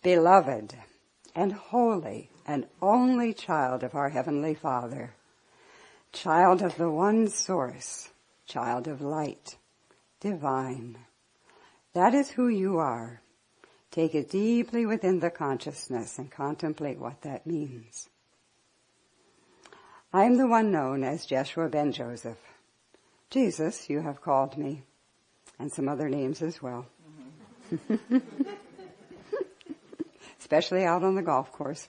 beloved and holy and only child of our Heavenly Father, child of the one source, child of light, divine. That is who you are. Take it deeply within the consciousness and contemplate what that means. I am the one known as Jeshua ben Joseph. Jesus, you have called me, and some other names as well. Especially out on the golf course.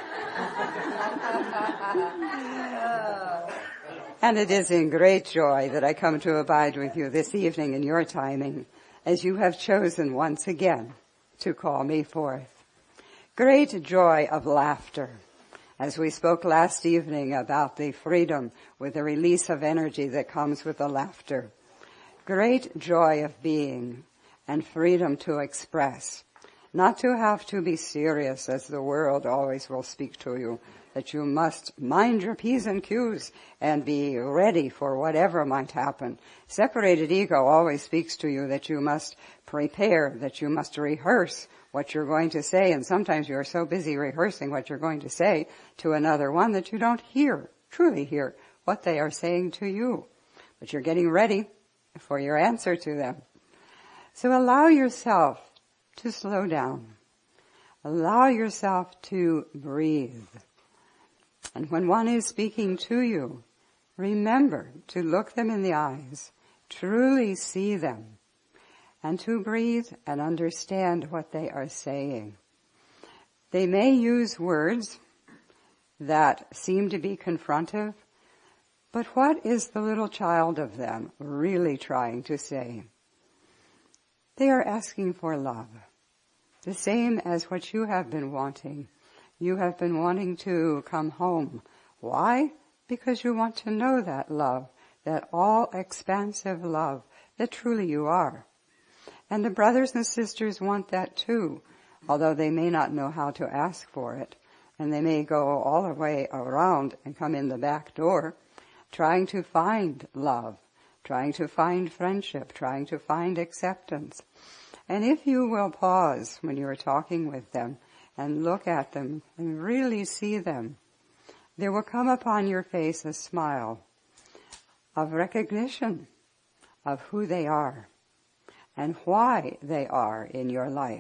And it is in great joy that I come to abide with you this evening in your timing, as you have chosen once again to call me forth. Great joy of laughter, as we spoke last evening about the freedom with the release of energy that comes with the laughter. Great joy of being and freedom to express, not to have to be serious as the world always will speak to you, that you must mind your P's and Q's and be ready for whatever might happen. Separated ego always speaks to you that you must prepare, that you must rehearse what you're going to say, and sometimes you're so busy rehearsing what you're going to say to another one that you don't truly hear what they are saying to you. But you're getting ready for your answer to them. So allow yourself to slow down. Allow yourself to breathe. And when one is speaking to you, remember to look them in the eyes, truly see them, and to breathe and understand what they are saying. They may use words that seem to be confrontive, but what is the little child of them really trying to say? They are asking for love, the same as what you have been wanting. You have been wanting to come home. Why? Because you want to know that love, that all-expansive love that truly you are. And the brothers and sisters want that too, although they may not know how to ask for it. And they may go all the way around and come in the back door, trying to find love, trying to find friendship, trying to find acceptance. And if you will pause when you are talking with them and look at them and really see them, there will come upon your face a smile of recognition of who they are and why they are in your life.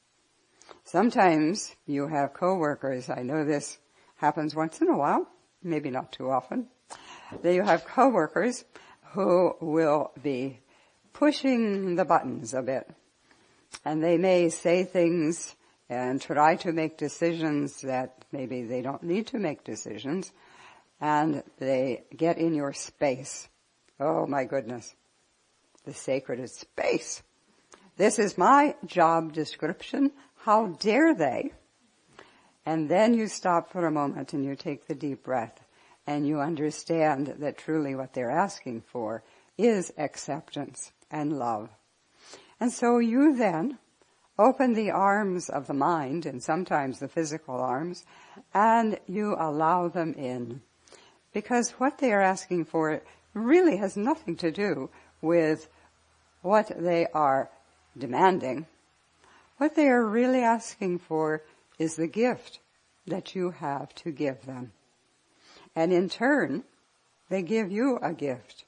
Sometimes you have coworkers, I know this happens once in a while, maybe not too often, that you have coworkers who will be pushing the buttons a bit. And they may say things and try to make decisions that maybe they don't need to make decisions, and they get in your space. Oh my goodness. The sacred space. This is my job description. How dare they? And then you stop for a moment and you take the deep breath and you understand that truly what they're asking for is acceptance and love. And so you then open the arms of the mind, and sometimes the physical arms, and you allow them in. Because what they are asking for really has nothing to do with what they are demanding. What they are really asking for is the gift that you have to give them. And in turn, they give you a gift.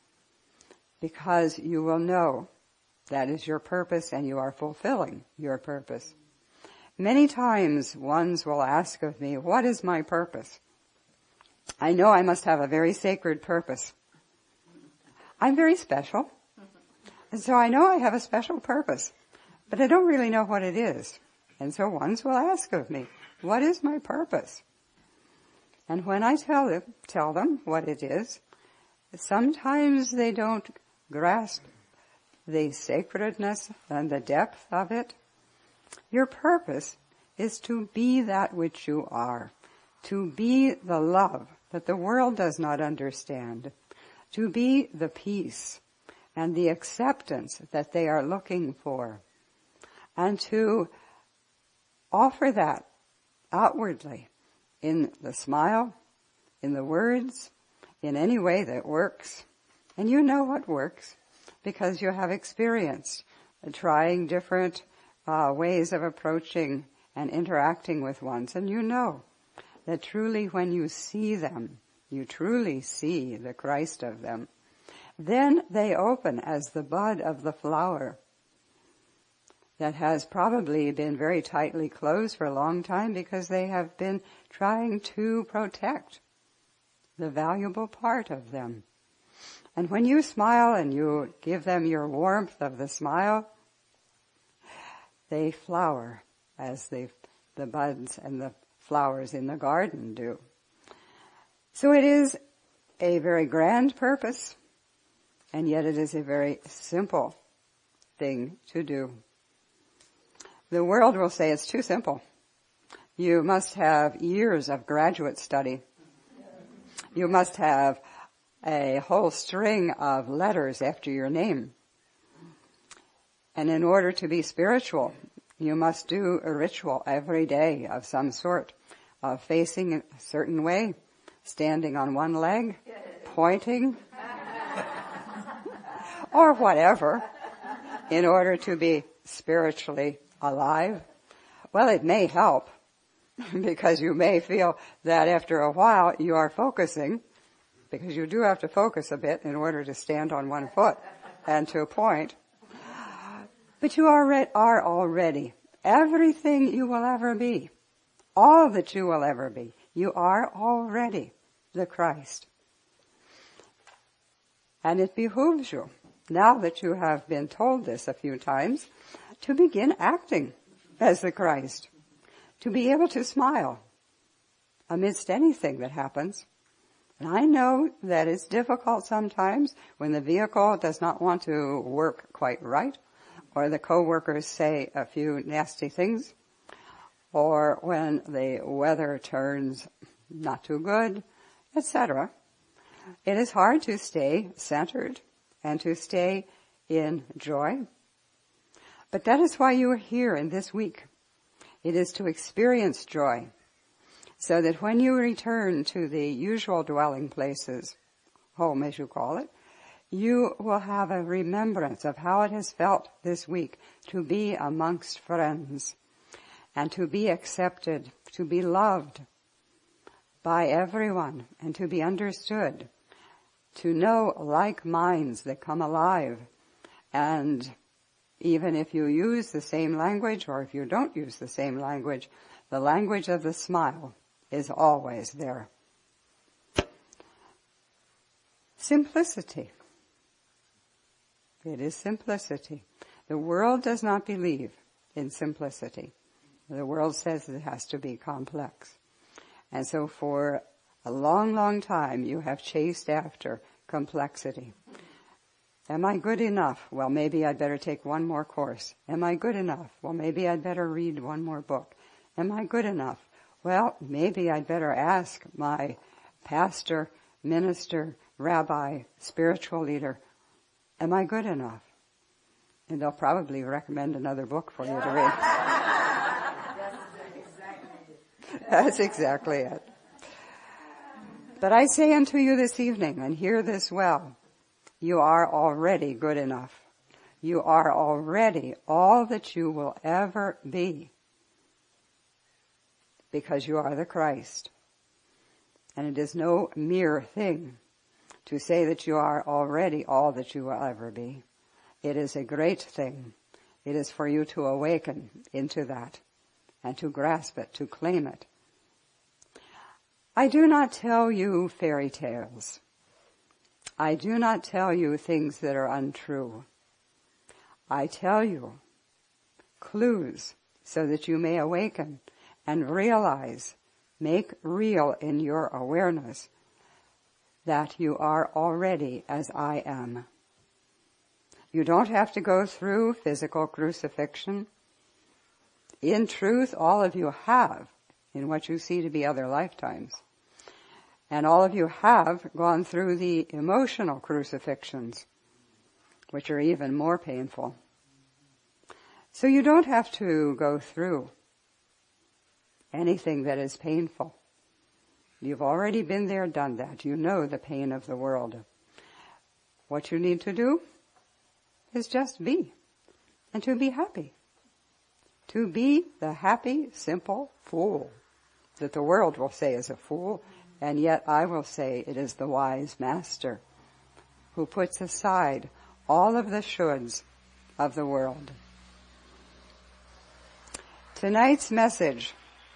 Because you will know that is your purpose and you are fulfilling your purpose. Many times ones will ask of me, what is my purpose? I know I must have a very sacred purpose. I'm very special. And so I know I have a special purpose, but I don't really know what it is. And so ones will ask of me, what is my purpose? And when I tell them what it is, sometimes they don't grasp the sacredness and the depth of it. Your purpose is to be that which you are, to be the love that the world does not understand, to be the peace and the acceptance that they are looking for, and to offer that outwardly in the smile, in the words, in any way that works. And you know what works, because you have experienced trying different ways of approaching and interacting with ones, and you know that truly when you see them, you truly see the Christ of them, then they open as the bud of the flower that has probably been very tightly closed for a long time because they have been trying to protect the valuable part of them. And when you smile and you give them your warmth of the smile, they flower as the buds and the flowers in the garden do. So it is a very grand purpose, and yet it is a very simple thing to do. The world will say it's too simple. You must have years of graduate study. You must have a whole string of letters after your name. And in order to be spiritual, you must do a ritual every day of some sort, of facing a certain way, standing on one leg, pointing, or whatever, in order to be spiritually alive. Well, it may help, because you may feel that after a while you are focusing, because you do have to focus a bit in order to stand on one foot and to point. But you are already everything you will ever be, all that you will ever be. You are already the Christ. And it behooves you, now that you have been told this a few times, to begin acting as the Christ, to be able to smile amidst anything that happens. And I know that it's difficult sometimes when the vehicle does not want to work quite right, or the co-workers say a few nasty things, or when the weather turns not too good, etc. It is hard to stay centered and to stay in joy. But that is why you are here in this week. It is to experience joy, so that when you return to the usual dwelling places, home as you call it, you will have a remembrance of how it has felt this week to be amongst friends and to be accepted, to be loved by everyone and to be understood, to know like minds that come alive. And even if you use the same language or if you don't use the same language, the language of the smile is always there. Simplicity. It is simplicity. The world does not believe in simplicity. The world says it has to be complex. And so for a long, long time you have chased after complexity. Am I good enough? Well, maybe I'd better take one more course. Am I good enough? Well, maybe I'd better read one more book. Am I good enough? Well, maybe I'd better ask my pastor, minister, rabbi, spiritual leader, am I good enough? And they'll probably recommend another book for you to read. That's exactly it. But I say unto you this evening, and hear this well, you are already good enough. You are already all that you will ever be, because you are the Christ. And it is no mere thing to say that you are already all that you will ever be. It is a great thing. It is for you to awaken into that and to grasp it, to claim it. I do not tell you fairy tales. I do not tell you things that are untrue. I tell you clues so that you may awaken and realize, make real in your awareness that you are already as I am. You don't have to go through physical crucifixion. In truth, all of you have, in what you see to be other lifetimes. And all of you have gone through the emotional crucifixions, which are even more painful. So you don't have to go through anything that is painful. You've already been there, done that. You know the pain of the world. What you need to do is just be, and to be happy, to be the happy, simple fool that the world will say is a fool, and yet I will say it is the wise master who puts aside all of the shoulds of the world. Tonight's message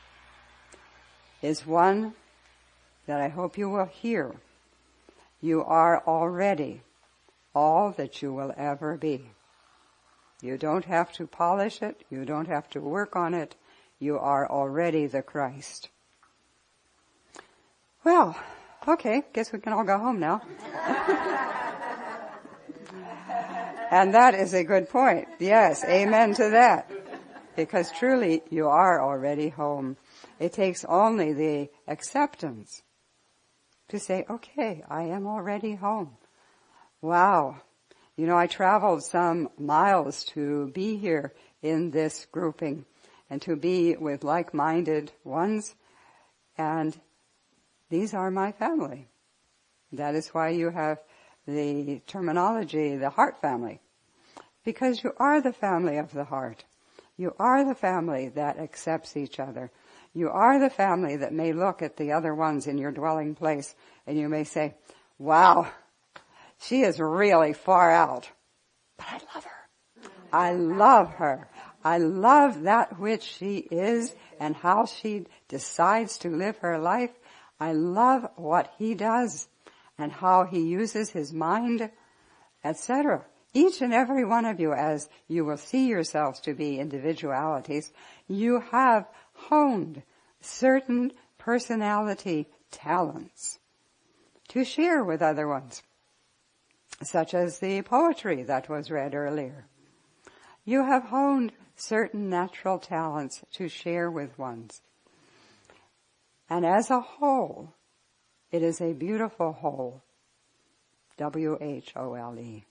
is one that I hope you will hear. You are already all that you will ever be. You don't have to polish it. You don't have to work on it. You are already the Christ. Well, okay, guess we can all go home now. And that is a good point. Yes, amen to that. Because truly, you are already home. It takes only the acceptance to say, okay, I am already home. Wow. You know, I traveled some miles to be here in this grouping and to be with like-minded ones, and these are my family. That is why you have the terminology, the heart family, because you are the family of the heart. You are the family that accepts each other. You are the family that may look at the other ones in your dwelling place and you may say, wow, she is really far out, but I love her. I love her. I love that which she is and how she decides to live her life. I love what he does and how he uses his mind, etc. Each and every one of you, as you will see yourselves to be individualities, you have honed certain personality talents to share with other ones, such as the poetry that was read earlier. You have honed certain natural talents to share with ones. And as a whole, it is a beautiful whole. W-H-O-L-E.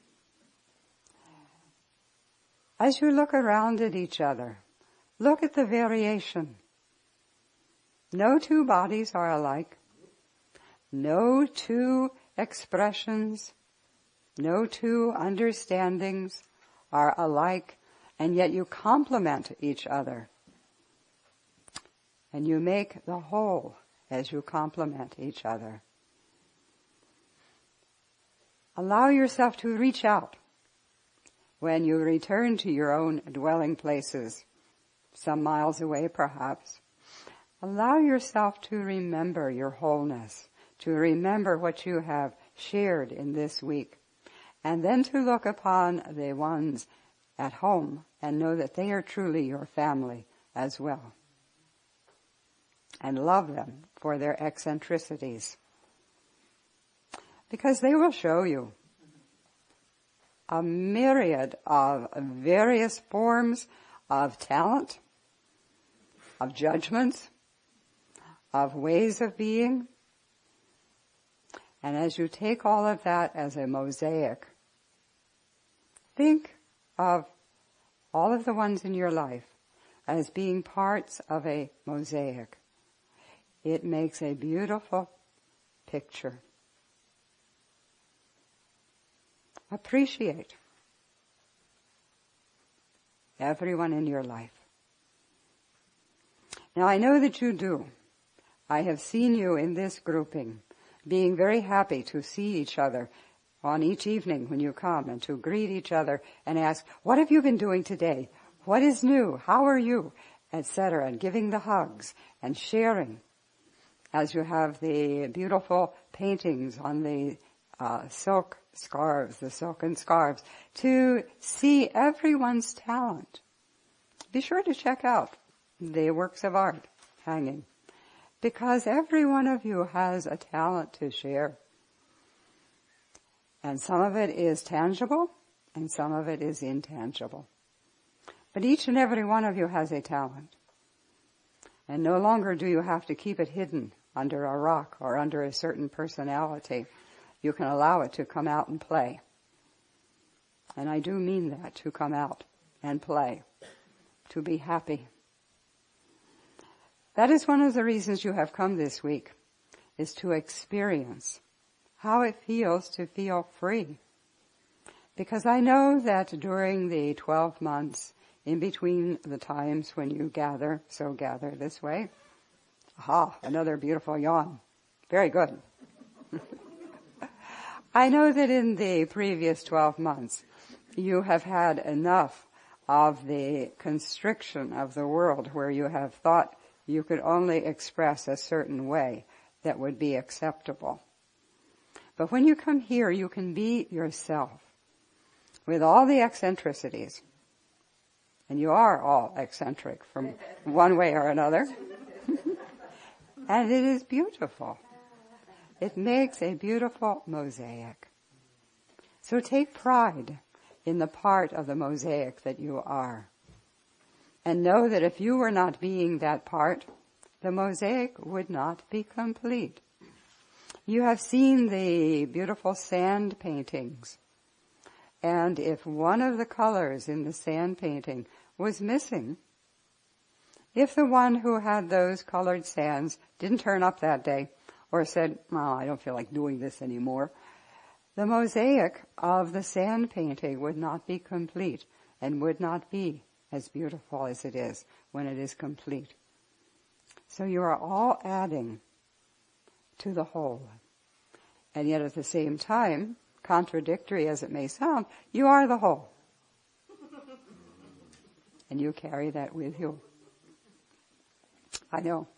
As you look around at each other, look at the variation. No two bodies are alike. No two expressions, no two understandings are alike, and yet you complement each other. And you make the whole as you complement each other. Allow yourself to reach out when you return to your own dwelling places, some miles away perhaps. Allow yourself to remember your wholeness, to remember what you have shared in this week, and then to look upon the ones at home and know that they are truly your family as well. And love them for their eccentricities, because they will show you a myriad of various forms of talent, of judgments, of ways of being. And as you take all of that as a mosaic, think of all of the ones in your life as being parts of a mosaic. It makes a beautiful picture. Appreciate everyone in your life. Now I know that you do. I have seen you in this grouping being very happy to see each other on each evening when you come and to greet each other and ask, what have you been doing today? What is new? How are you? Etc. And giving the hugs and sharing as you have the beautiful paintings on the silk scarves, the silken scarves, to see everyone's talent. Be sure to check out the works of art hanging, because every one of you has a talent to share. And some of it is tangible, and some of it is intangible. But each and every one of you has a talent. And no longer do you have to keep it hidden under a rock or under a certain personality. You can allow it to come out and play. And I do mean that, to come out and play, to be happy. That is one of the reasons you have come this week, is to experience how it feels to feel free. Because I know that during the 12 months in between the times when you gather, so gather this way. Aha, another beautiful yawn. Very good. I know that in the previous 12 months, you have had enough of the constriction of the world where you have thought you could only express a certain way that would be acceptable. But when you come here, you can be yourself with all the eccentricities. And you are all eccentric from one way or another. And it is beautiful. It makes a beautiful mosaic. So take pride in the part of the mosaic that you are. And know that if you were not being that part, the mosaic would not be complete. You have seen the beautiful sand paintings. And if one of the colors in the sand painting was missing, if the one who had those colored sands didn't turn up that day or said, "Oh, I don't feel like doing this anymore," the mosaic of the sand painting would not be complete and would not be as beautiful as it is when it is complete. So you are all adding to the whole. And yet at the same time, contradictory as it may sound, you are the whole. And you carry that with you. I know.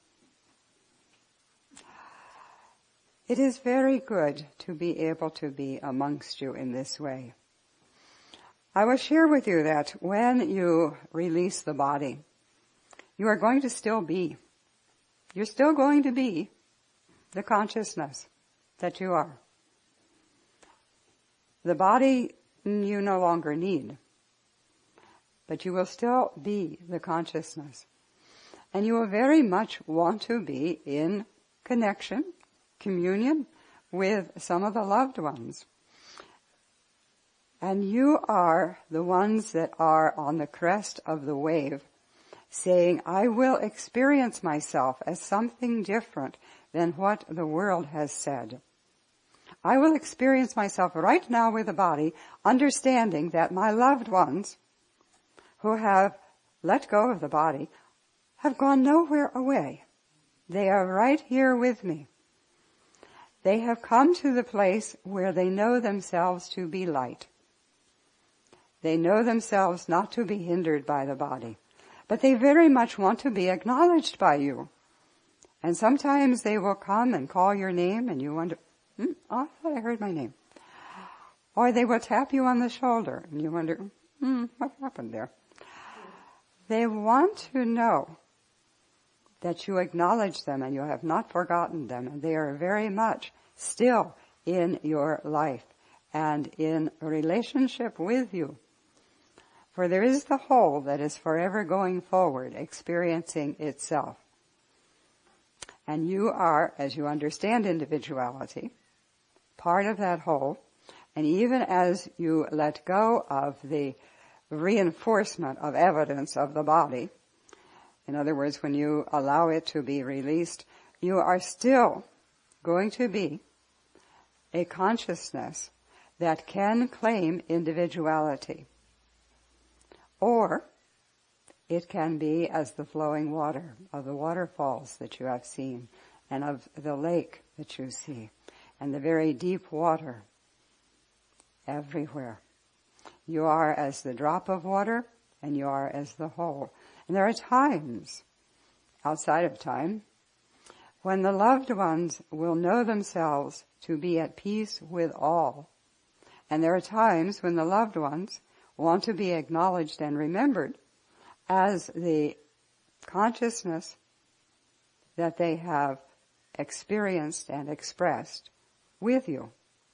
It is very good to be able to be amongst you in this way. I will share with you that when you release the body, you are going to still be. You're still going to be the consciousness that you are. The body you no longer need, but you will still be the consciousness. And you will very much want to be in connection, communion with some of the loved ones. And you are the ones that are on the crest of the wave, saying, I will experience myself as something different than what the world has said. I will experience myself right now with the body, understanding that my loved ones who have let go of the body have gone nowhere away. They are right here with me. They have come to the place where they know themselves to be light. They know themselves not to be hindered by the body, but they very much want to be acknowledged by you. And sometimes they will come and call your name and you wonder, oh, I thought I heard my name. Or they will tap you on the shoulder and you wonder, what happened there? They want to know that you acknowledge them and you have not forgotten them, and they are very much still in your life and in a relationship with you. For there is the whole that is forever going forward, experiencing itself. And you are, as you understand individuality, part of that whole, and even as you let go of the reinforcement of evidence of the body, in other words, when you allow it to be released, you are still going to be a consciousness that can claim individuality. Or it can be as the flowing water of the waterfalls that you have seen, and of the lake that you see, and the very deep water everywhere. You are as the drop of water, and you are as the whole. And there are times, outside of time, when the loved ones will know themselves to be at peace with all. And there are times when the loved ones want to be acknowledged and remembered as the consciousness that they have experienced and expressed with you.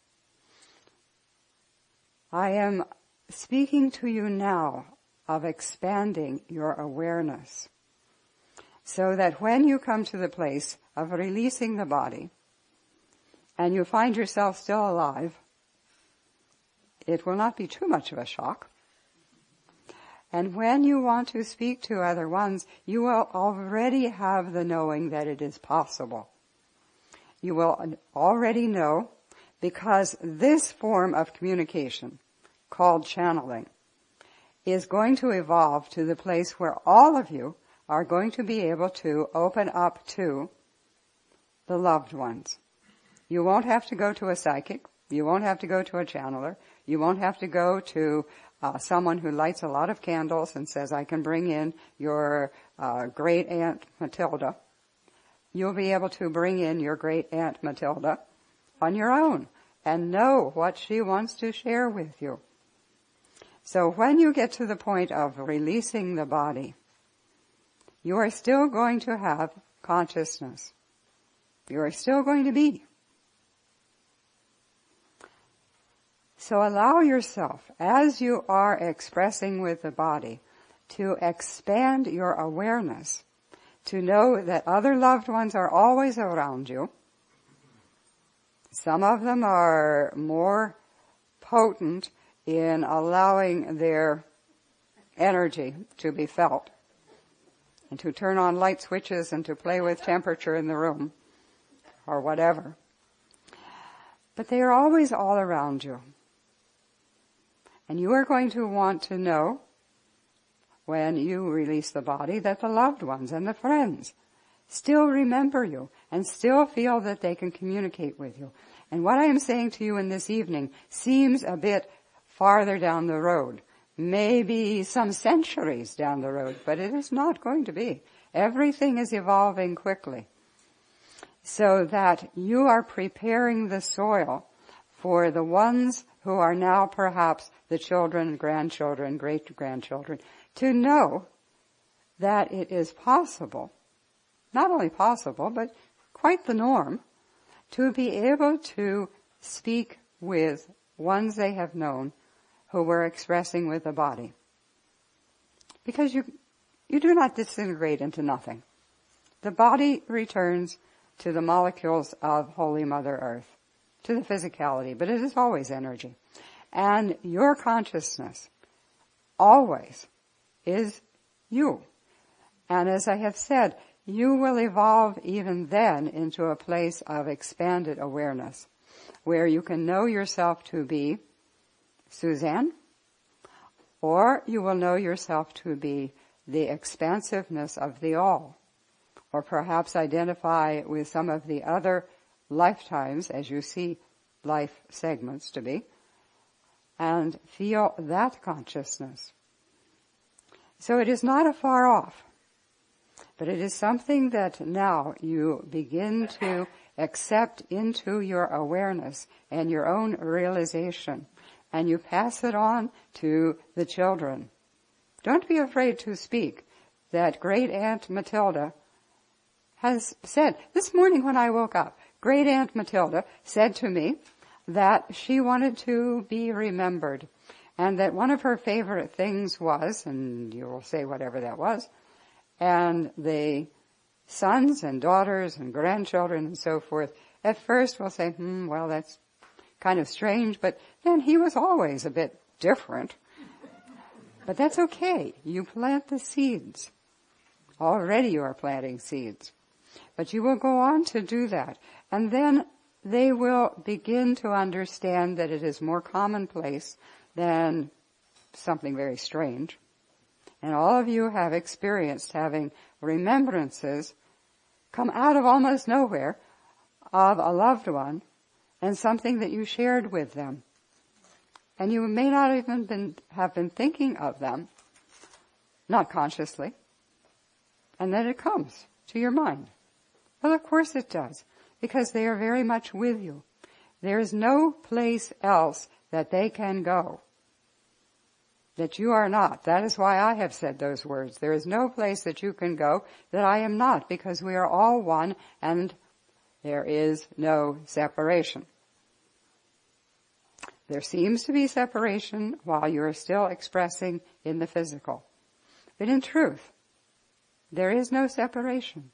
I am speaking to you now of expanding your awareness, so that when you come to the place of releasing the body and you find yourself still alive, it will not be too much of a shock. And when you want to speak to other ones, you will already have the knowing that it is possible. You will already know, because this form of communication, called channeling, is going to evolve to the place where all of you are going to be able to open up to the loved ones. You won't have to go to a psychic. You won't have to go to a channeler. You won't have to go to someone who lights a lot of candles and says, I can bring in your great Aunt Matilda. You'll be able to bring in your great Aunt Matilda on your own and know what she wants to share with you. So when you get to the point of releasing the body, you are still going to have consciousness. You are still going to be. So allow yourself, as you are expressing with the body, to expand your awareness, to know that other loved ones are always around you. Some of them are more potent in allowing their energy to be felt and to turn on light switches and to play with temperature in the room or whatever. But they are always all around you. And you are going to want to know, when you release the body, that the loved ones and the friends still remember you and still feel that they can communicate with you. And what I am saying to you in this evening seems a bit farther down the road, maybe some centuries down the road, but it is not going to be. Everything is evolving quickly, so that you are preparing the soil for the ones who are now perhaps the children, grandchildren, great-grandchildren, to know that it is possible, not only possible, but quite the norm, to be able to speak with ones they have known who were expressing with the body. Because you do not disintegrate into nothing. The body returns to the molecules of Holy Mother Earth, to the physicality, but it is always energy. And your consciousness always is you. And as I have said, you will evolve even then into a place of expanded awareness, where you can know yourself to be Suzanne, or you will know yourself to be the expansiveness of the all, or perhaps identify with some of the other lifetimes as you see life segments to be, and feel that consciousness. So it is not afar off, but it is something that now you begin to accept into your awareness and your own realization, and you pass it on to the children. Don't be afraid to speak. That great Aunt Matilda has said, this morning when I woke up, great Aunt Matilda said to me that she wanted to be remembered, and that one of her favorite things was, and you will say whatever that was, and the sons and daughters and grandchildren and so forth at first will say, well, that's kind of strange, but then he was always a bit different. But that's okay. You plant the seeds. Already you are planting seeds. But you will go on to do that. And then they will begin to understand that it is more commonplace than something very strange. And all of you have experienced having remembrances come out of almost nowhere of a loved one and something that you shared with them. And you may not even have been thinking of them, not consciously, and then it comes to your mind. Well, of course it does, because they are very much with you. There is no place else that they can go that you are not. That is why I have said those words. There is no place that you can go that I am not, because we are all one and there is no separation. There seems to be separation while you are still expressing in the physical. But in truth, there is no separation.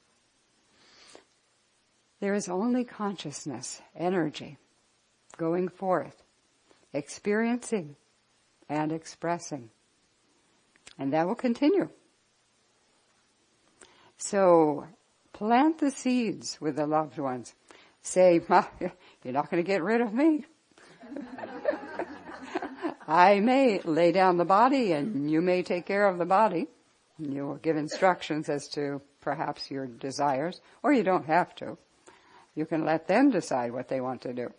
There is only consciousness, energy, going forth, experiencing and expressing. And that will continue. So plant the seeds with the loved ones. Say, you're not going to get rid of me. I may lay down the body and you may take care of the body. You will give instructions as to perhaps your desires, or you don't have to. You can let them decide what they want to do.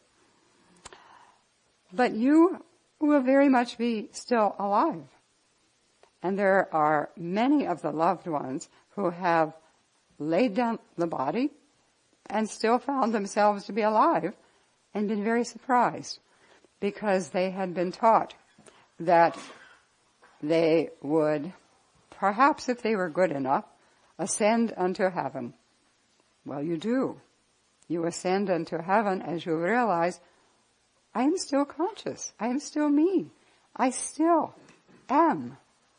But you will very much be still alive. And there are many of the loved ones who have laid down the body and still found themselves to be alive and been very surprised because they had been taught that they would, perhaps if they were good enough, ascend unto heaven. Well, you do. You ascend unto heaven as you realize, I am still conscious. I am still me. I still am.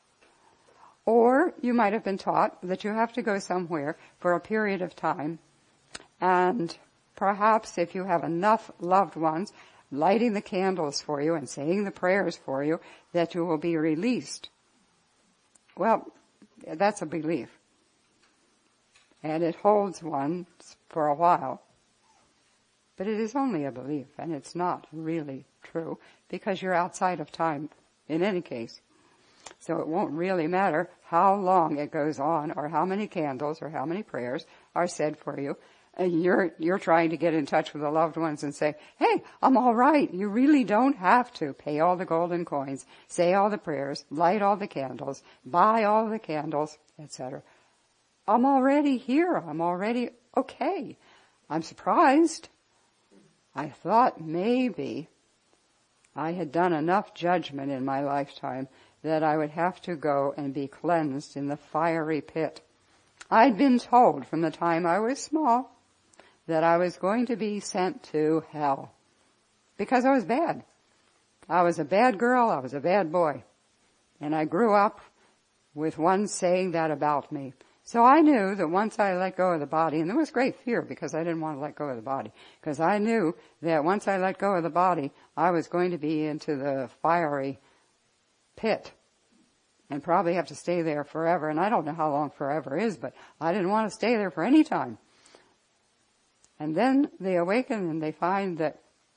Or you might have been taught that you have to go somewhere for a period of time, and perhaps if you have enough loved ones lighting the candles for you and saying the prayers for you, that you will be released. Well, that's a belief. And it holds one for a while. But it is only a belief, and it's not really true, because you're outside of time in any case. So it won't really matter how long it goes on, or how many candles, or how many prayers are said for you. And you're trying to get in touch with the loved ones and say, hey, I'm all right. You really don't have to pay all the golden coins, say all the prayers, light all the candles, buy all the candles, etc. I'm already here. I'm already okay. I'm surprised. I thought maybe I had done enough judgment in my lifetime that I would have to go and be cleansed in the fiery pit. I'd been told from the time I was small that I was going to be sent to hell because I was bad. I was a bad girl, I was a bad boy. And I grew up with one saying that about me. So I knew that once I let go of the body, and there was great fear because I didn't want to let go of the body, because I knew that once I let go of the body, I was going to be into the fiery pit and probably have to stay there forever. And I don't know how long forever is, but I didn't want to stay there for any time. And then they awaken and they find that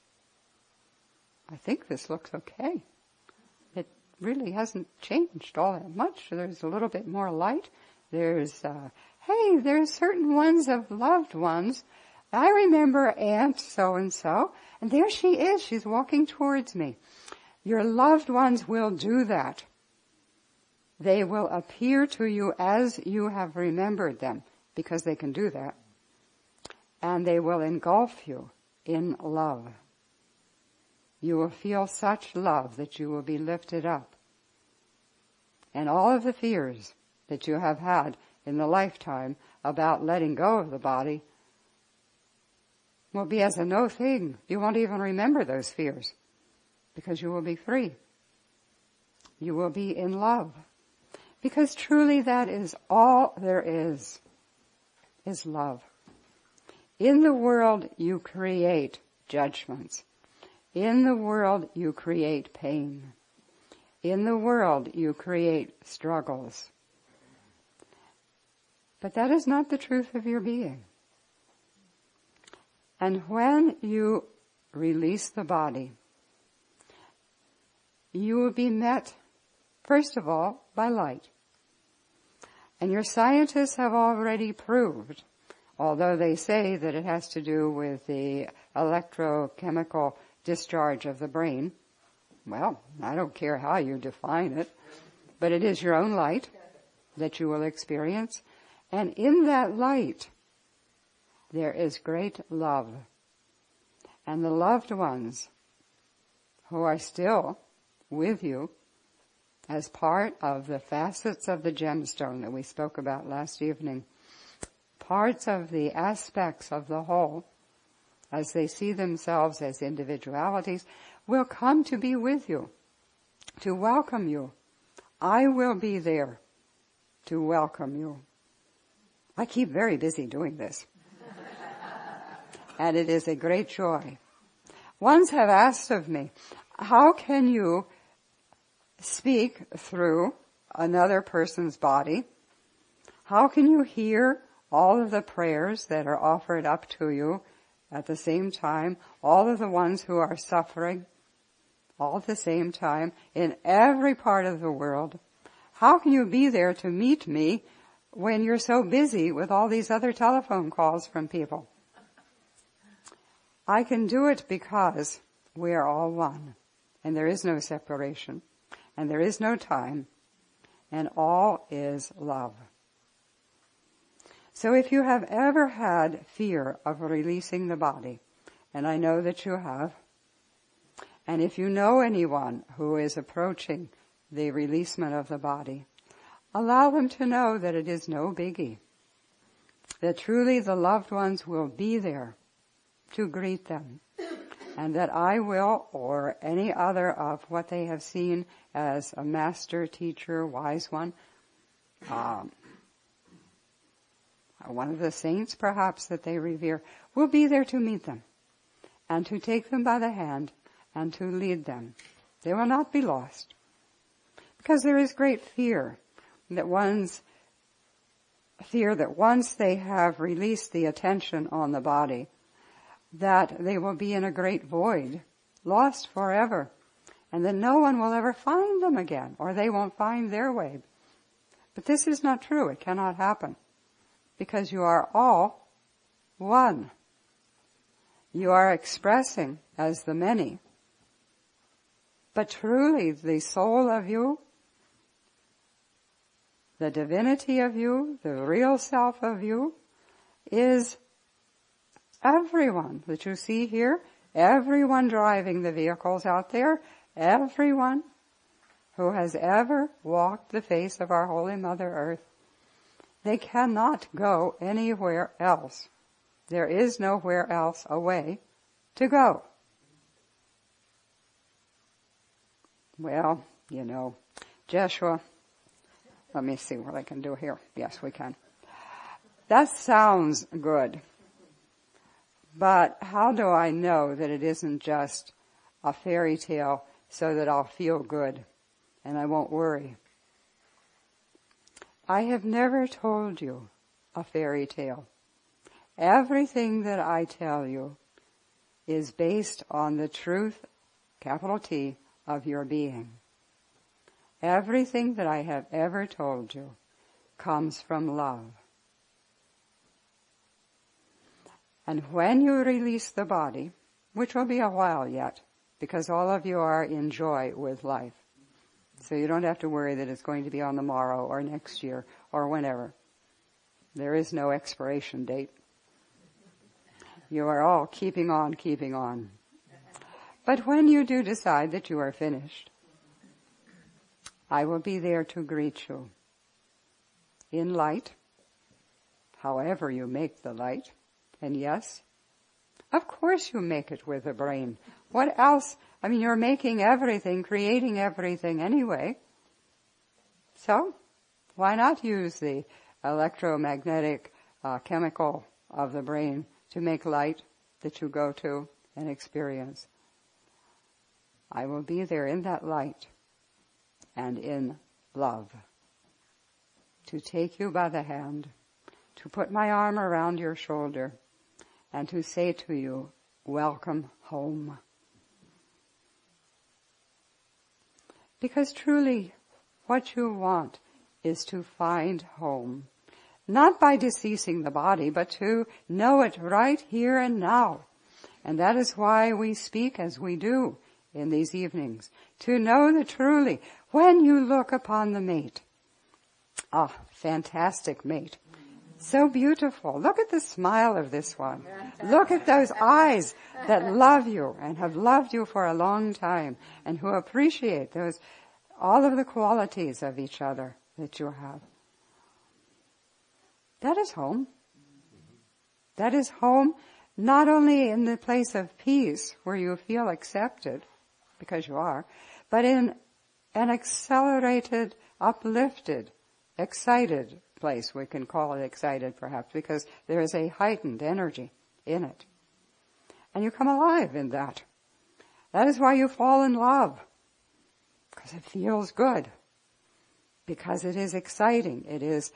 I think this looks okay. It really hasn't changed all that much. There's a little bit more light. There's certain ones of loved ones. I remember Aunt so-and-so, and there she is. She's walking towards me. Your loved ones will do that. They will appear to you as you have remembered them, because they can do that. And they will engulf you in love. You will feel such love that you will be lifted up. And all of the fears that you have had in the lifetime about letting go of the body will be as a no thing. You won't even remember those fears because you will be free. You will be in love. Because truly that is all there is love. In the world you create judgments. In the world you create pain. In the world you create struggles. But that is not the truth of your being. And when you release the body, you will be met, first of all, by light. And your scientists have already proved, although they say that it has to do with the electrochemical discharge of the brain. Well, I don't care how you define it, but it is your own light that you will experience. And in that light, there is great love. And the loved ones who are still with you as part of the facets of the gemstone that we spoke about last evening, parts of the aspects of the whole, as they see themselves as individualities, will come to be with you, to welcome you. I will be there to welcome you. I keep very busy doing this. And it is a great joy. Ones have asked of me, how can you speak through another person's body? How can you hear all of the prayers that are offered up to you at the same time, all of the ones who are suffering? all at the same time in every part of the world. How can you be there to meet me when you're so busy with all these other telephone calls from people? I can do it because we are all one, and there is no separation, and there is no time, and all is love. So if you have ever had fear of releasing the body, and I know that you have, and if you know anyone who is approaching the releasement of the body, allow them to know that it is no biggie, that truly the loved ones will be there to greet them, and that I will, or any other of what they have seen as a master, teacher, wise one, one of the saints perhaps that they revere, will be there to meet them and to take them by the hand and to lead them. They will not be lost, because there is great fear that once they have released the attention on the body, that they will be in a great void, lost forever, and that no one will ever find them again, or they won't find their way. But this is not true. It cannot happen, because you are all one. You are expressing as the many. But truly, the soul of you, the divinity of you, the real self of you, is everyone that you see here, everyone driving the vehicles out there, everyone who has ever walked the face of our Holy Mother Earth. They cannot go anywhere else. There is nowhere else a way to go. Well, Jeshua, let me see what I can do here. Yes, we can. That sounds good. But how do I know that it isn't just a fairy tale so that I'll feel good and I won't worry? I have never told you a fairy tale. Everything that I tell you is based on the truth, capital T, of your being. Everything that I have ever told you comes from love. And when you release the body, which will be a while yet, because all of you are in joy with life, so you don't have to worry that it's going to be on the morrow or next year or whenever. There is no expiration date. You are all keeping on, keeping on. But when you do decide that you are finished, I will be there to greet you in light, however you make the light. And yes, of course you make it with the brain. What else? I mean, you're making everything, creating everything anyway. So, why not use the electromagnetic chemical of the brain to make light that you go to and experience? I will be there in that light and in love to take you by the hand, to put my arm around your shoulder, and to say to you, welcome home. Because truly, what you want is to find home. Not by deceasing the body, but to know it right here and now. And that is why we speak as we do in these evenings. To know that truly, when you look upon the mate, fantastic mate, so beautiful. Look at the smile of this one. Look at those eyes that love you and have loved you for a long time and who appreciate all of the qualities of each other that you have. That is home. That is home not only in the place of peace where you feel accepted, because you are, but in an accelerated, uplifted, excited place. We can call it excited perhaps because there is a heightened energy in it. And you come alive in that. That is why you fall in love. Because it feels good. Because it is exciting. It is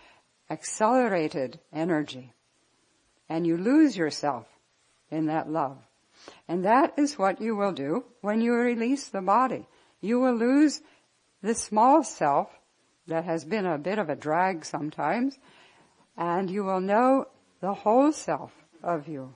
accelerated energy. And you lose yourself in that love. And that is what you will do when you release the body. You will lose the small self that has been a bit of a drag sometimes, and you will know the whole self of you.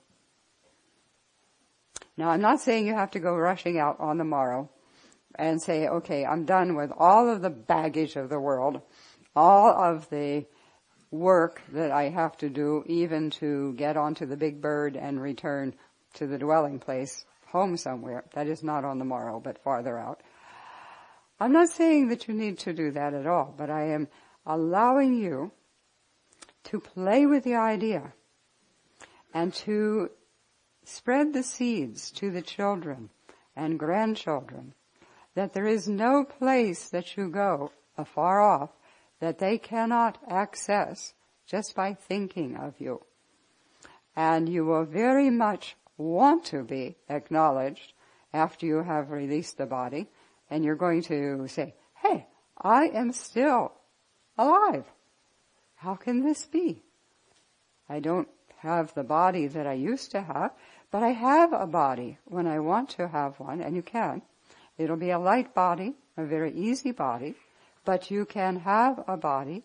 Now, I'm not saying you have to go rushing out on the morrow and say, okay, I'm done with all of the baggage of the world, all of the work that I have to do, even to get onto the big bird and return to the dwelling place, home somewhere. That is not on the morrow, but farther out. I'm not saying that you need to do that at all, but I am allowing you to play with the idea and to spread the seeds to the children and grandchildren that there is no place that you go afar off that they cannot access just by thinking of you. And you will very much want to be acknowledged after you have released the body, and you're going to say, hey, I am still alive. How can this be? I don't have the body that I used to have, but I have a body when I want to have one, and you can. It'll be a light body, a very easy body, but you can have a body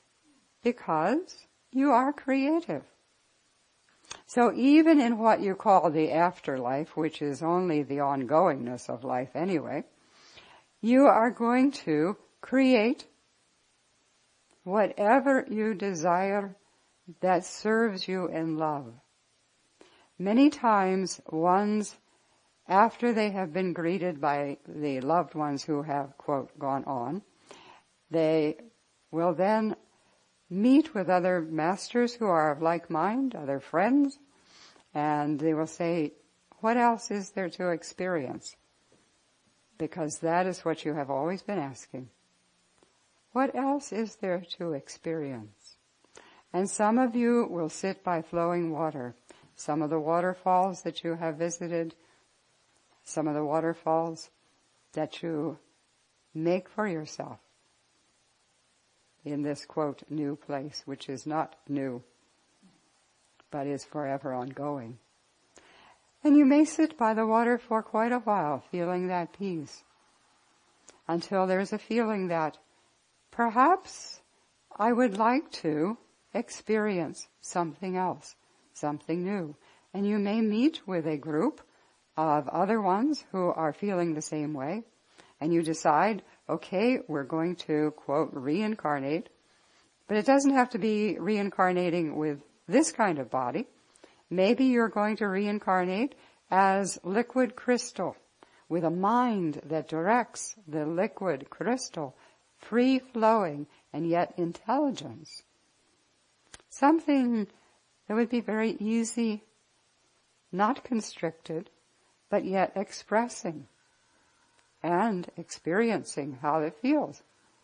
because you are creative. So even in what you call the afterlife, which is only the ongoingness of life anyway, you are going to create whatever you desire that serves you in love. Many times ones, after they have been greeted by the loved ones who have, quote, gone on, they will then meet with other masters who are of like mind, other friends, and they will say, what else is there to experience? Because that is what you have always been asking. What else is there to experience? And some of you will sit by flowing water. Some of the waterfalls that you have visited, some of the waterfalls that you make for yourself in this, quote, new place, which is not new, but is forever ongoing. And you may sit by the water for quite a while, feeling that peace, until there's a feeling that perhaps I would like to experience something else, something new. And you may meet with a group of other ones who are feeling the same way, and you decide, okay, we're going to, quote, reincarnate, but it doesn't have to be reincarnating with this kind of body. Maybe you're going to reincarnate as liquid crystal, with a mind that directs the liquid crystal, free-flowing and yet intelligence. Something that would be very easy, not constricted, but yet expressing and experiencing how it feels.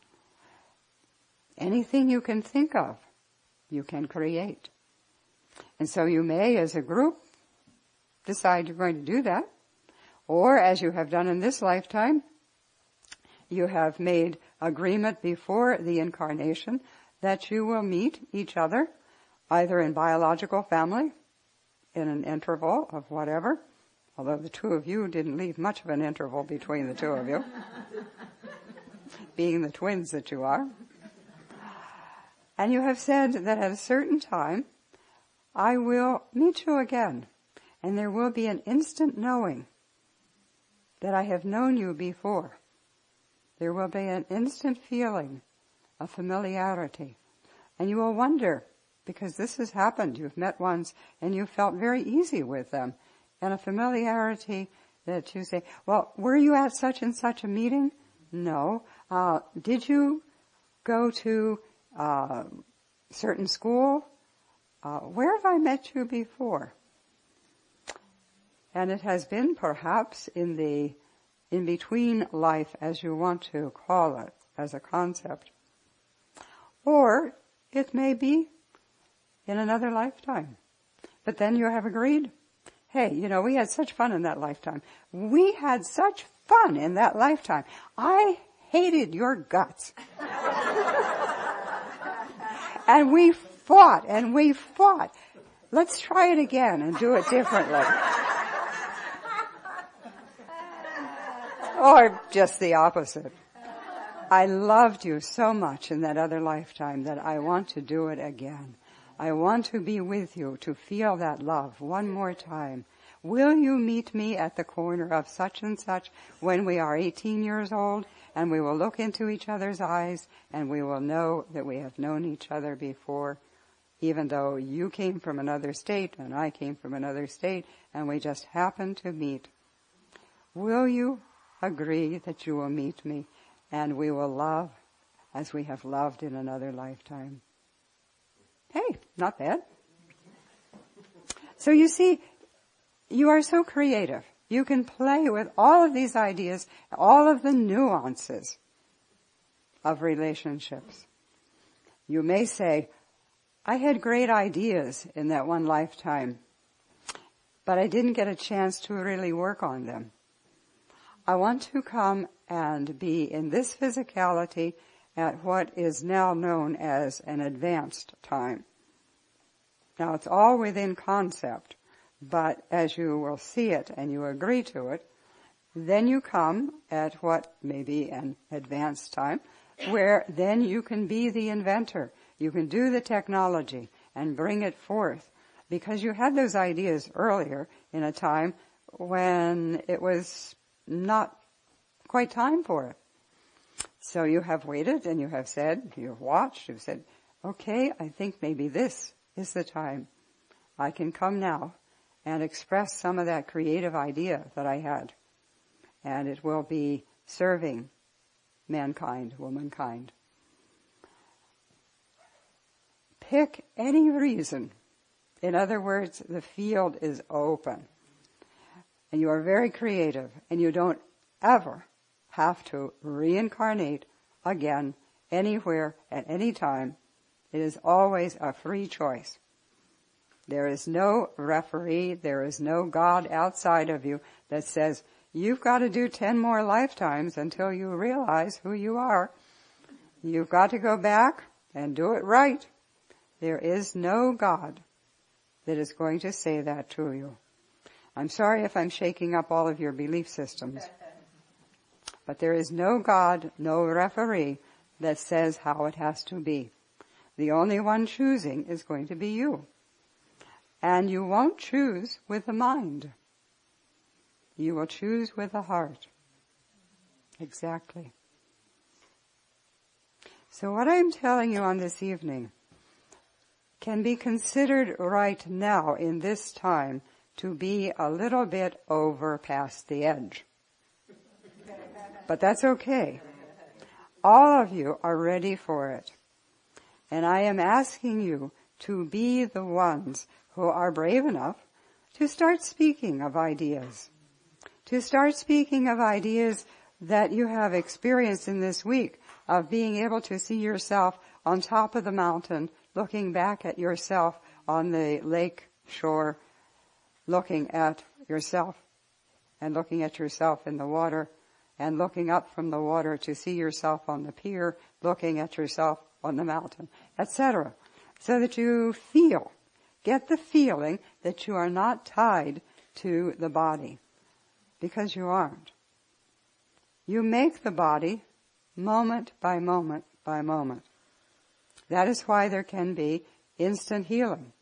Anything you can think of, you can create. And so you may, as a group, decide you're going to do that. Or, as you have done in this lifetime, you have made agreement before the incarnation that you will meet each other, either in biological family, in an interval of whatever, although the two of you didn't leave much of an interval between the two of you, being the twins that you are. And you have said that at a certain time, I will meet you again, and there will be an instant knowing that I have known you before. There will be an instant feeling of familiarity. And you will wonder, because this has happened, you've met ones and you felt very easy with them, and a familiarity that you say, well, were you at such and such a meeting? No. Did you go to certain school? Where have I met you before? And it has been perhaps in the in-between life, as you want to call it, as a concept. Or it may be in another lifetime. But then you have agreed, hey, we had such fun in that lifetime. We had such fun in that lifetime. I hated your guts. And we fought. Let's try it again and do it differently. Or just the opposite. I loved you so much in that other lifetime that I want to do it again. I want to be with you, to feel that love one more time. Will you meet me at the corner of such and such when we are 18 years old, and we will look into each other's eyes and we will know that we have known each other before, even though you came from another state and I came from another state and we just happened to meet. Will you agree that you will meet me and we will love as we have loved in another lifetime? Hey, not bad. So you see, you are so creative. You can play with all of these ideas, all of the nuances of relationships. You may say, I had great ideas in that one lifetime, but I didn't get a chance to really work on them. I want to come and be in this physicality at what is now known as an advanced time. Now, it's all within concept, but as you will see it and you agree to it, then you come at what may be an advanced time, where then you can be the inventor. You can do the technology and bring it forth, because you had those ideas earlier in a time when it was not quite time for it. So you have waited and you have said, you've watched, you've said, okay, I think maybe this is the time. I can come now and express some of that creative idea that I had. And it will be serving mankind, womankind. Pick any reason. In other words, the field is open. And you are very creative, and you don't ever have to reincarnate again, anywhere, at any time. It is always a free choice. There is no referee, there is no God outside of you that says, you've got to do 10 more lifetimes until you realize who you are. You've got to go back and do it right. There is no God that is going to say that to you. I'm sorry if I'm shaking up all of your belief systems. But there is no God, no referee that says how it has to be. The only one choosing is going to be you. And you won't choose with the mind. You will choose with the heart. Exactly. So what I'm telling you on this evening can be considered right now in this time to be a little bit over past the edge. But that's okay. All of you are ready for it. And I am asking you to be the ones who are brave enough to start speaking of ideas. To start speaking of ideas that you have experienced in this week, of being able to see yourself on top of the mountain, looking back at yourself on the lake shore, looking at yourself and looking at yourself in the water, and looking up from the water to see yourself on the pier, looking at yourself on the mountain, etc. So that you get the feeling that you are not tied to the body, because you aren't. You make the body moment by moment by moment. That is why there can be instant healing,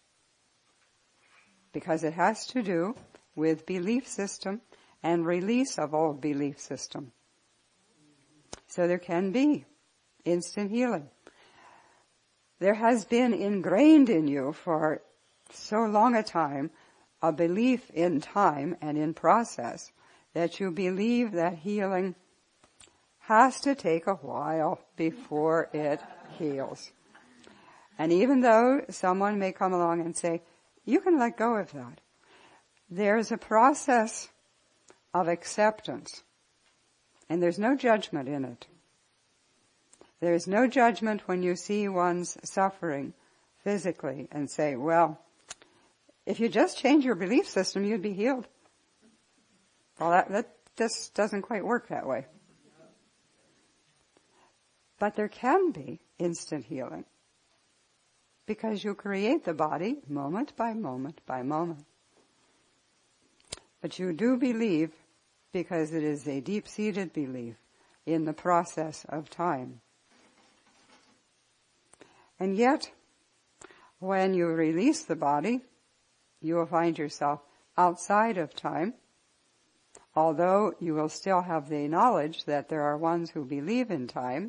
because it has to do with belief system and release of old belief system. So there can be instant healing. There has been ingrained in you for so long a time a belief in time and in process that you believe that healing has to take a while before it heals. And even though someone may come along and say, you can let go of that, there's a process of acceptance, and there's no judgment in it. There's no judgment when you see one's suffering physically and say, well, if you just change your belief system, you'd be healed. Well, that just doesn't quite work that way. But there can be instant healing, because you create the body moment by moment by moment. But you do believe because it is a deep-seated belief in the process of time. And yet, when you release the body, you will find yourself outside of time, although you will still have the knowledge that there are ones who believe in time,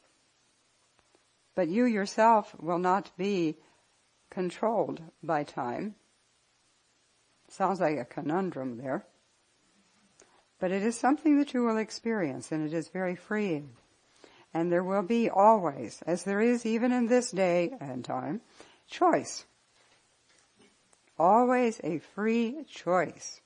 but you yourself will not be controlled by time. Sounds like a conundrum there. But it is something that you will experience, and it is very freeing. And there will be always, as there is even in this day and time, choice. Always a free choice.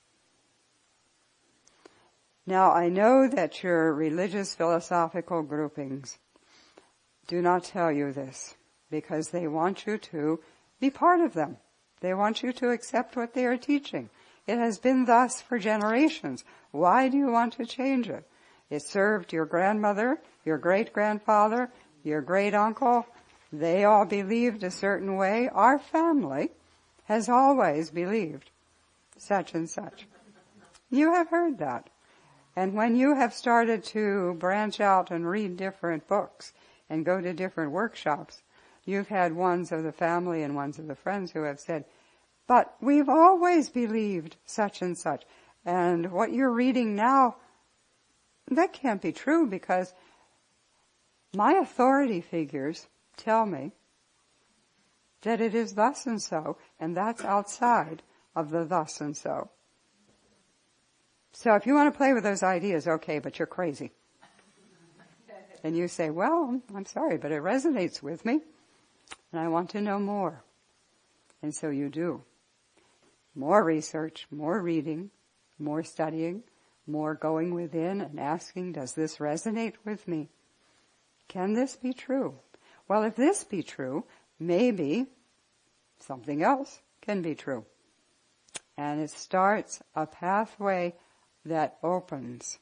Now, I know that your religious philosophical groupings do not tell you this, because they want you to be part of them. They want you to accept what they are teaching. It has been thus for generations. Why do you want to change it? It served your grandmother, your great-grandfather, your great-uncle. They all believed a certain way. Our family has always believed such and such. You have heard that. And when you have started to branch out and read different books and go to different workshops, you've had ones of the family and ones of the friends who have said, but we've always believed such and such. And what you're reading now, that can't be true because my authority figures tell me that it is thus and so, and that's outside of the thus and so. So if you want to play with those ideas, okay, but you're crazy. And you say, well, I'm sorry, but it resonates with me, and I want to know more. And so you do. More research, more reading, more studying, more going within and asking, does this resonate with me? Can this be true? Well, if this be true, maybe something else can be true. And it starts a pathway that opens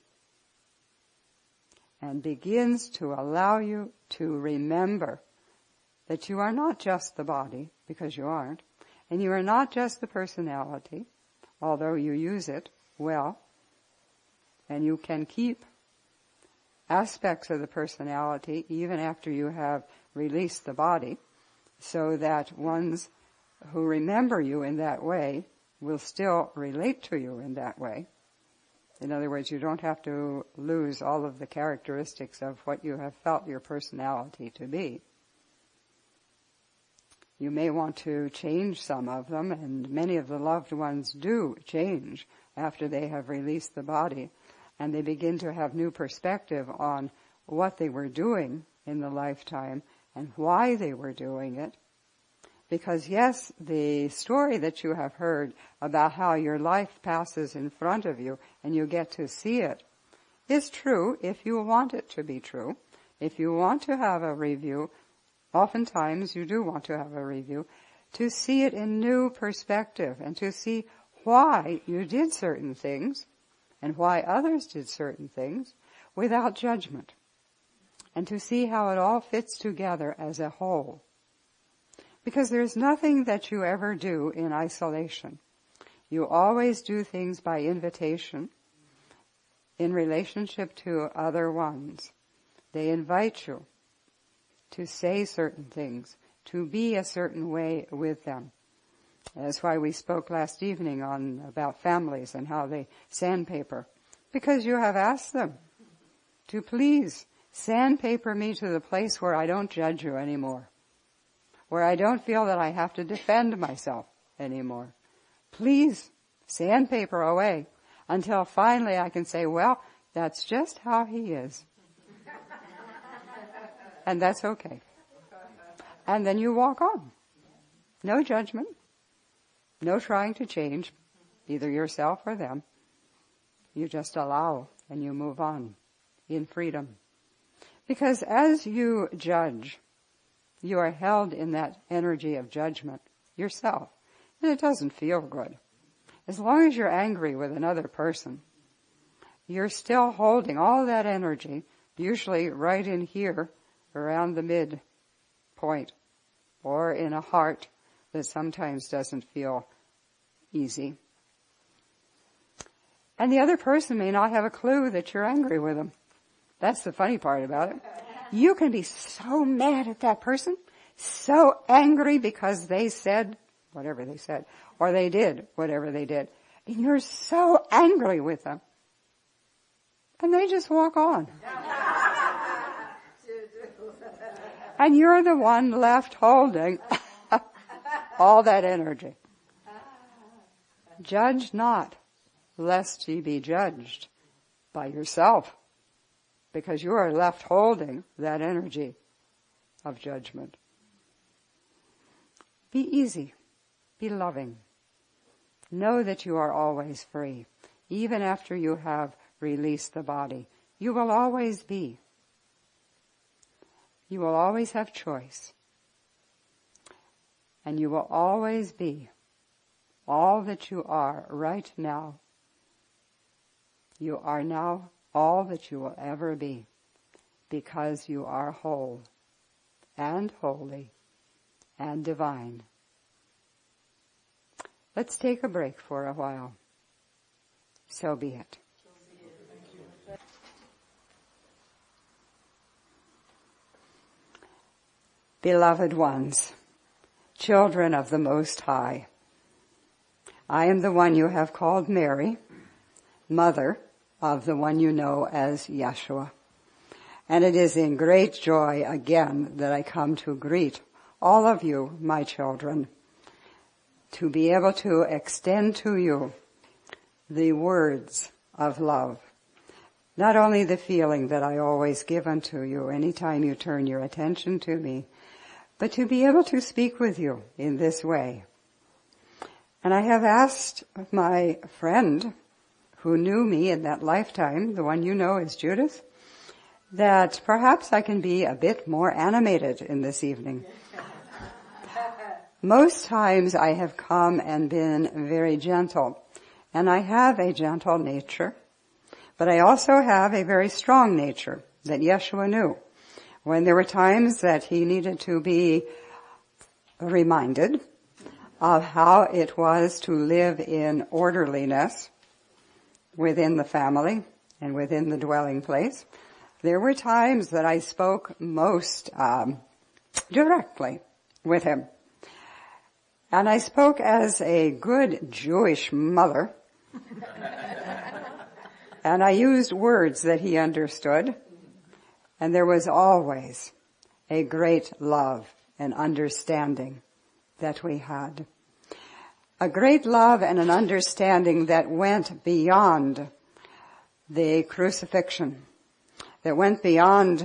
and begins to allow you to remember that you are not just the body, because you aren't, and you are not just the personality, although you use it well, and you can keep aspects of the personality even after you have released the body, so that ones who remember you in that way will still relate to you in that way. In other words, you don't have to lose all of the characteristics of what you have felt your personality to be. You may want to change some of them, and many of the loved ones do change after they have released the body, and they begin to have new perspective on what they were doing in the lifetime and why they were doing it. Because yes, the story that you have heard about how your life passes in front of you and you get to see it is true if you want it to be true. If you want to have a review, oftentimes you do want to have a review, to see it in new perspective and to see why you did certain things and why others did certain things without judgment, and to see how it all fits together as a whole. Because there's nothing that you ever do in isolation. You always do things by invitation in relationship to other ones. They invite you to say certain things, to be a certain way with them. That's why we spoke last evening about families and how they sandpaper. Because you have asked them to please sandpaper me to the place where I don't judge you anymore, where I don't feel that I have to defend myself anymore. Please sandpaper away until finally I can say, well, that's just how he is. And that's okay. And then you walk on. No judgment. No trying to change either yourself or them. You just allow and you move on in freedom. Because as you judge, you are held in that energy of judgment yourself. And it doesn't feel good. As long as you're angry with another person, you're still holding all that energy, usually right in here, around the mid-point, or in a heart that sometimes doesn't feel easy. And the other person may not have a clue that you're angry with them. That's the funny part about it. You can be so mad at that person, so angry because they said whatever they said, or they did whatever they did. And you're so angry with them. And they just walk on. And you're the one left holding all that energy. Judge not, lest ye be judged by yourself, because you are left holding that energy of judgment. Be easy. Be loving. Know that you are always free. Even after you have released the body, you will always be. You will always have choice. And you will always be all that you are right now. You are now all that you will ever be, because you are whole and holy and divine. Let's take a break for a while. So be it. Beloved ones, children of the Most High, I am the one you have called Mary, mother of the one you know as Yeshua. And it is in great joy again that I come to greet all of you, my children, to be able to extend to you the words of love. Not only the feeling that I always give unto you anytime you turn your attention to me, but to be able to speak with you in this way. And I have asked my friend who knew me in that lifetime, the one you know as Judith, that perhaps I can be a bit more animated in this evening. Most times I have come and been very gentle, and I have a gentle nature, but I also have a very strong nature that Yeshua knew. When there were times that he needed to be reminded of how it was to live in orderliness within the family and within the dwelling place, there were times that I spoke most directly with him. And I spoke as a good Jewish mother. And I used words that he understood. And there was always a great love and understanding that we had. A great love and an understanding that went beyond the crucifixion, that went beyond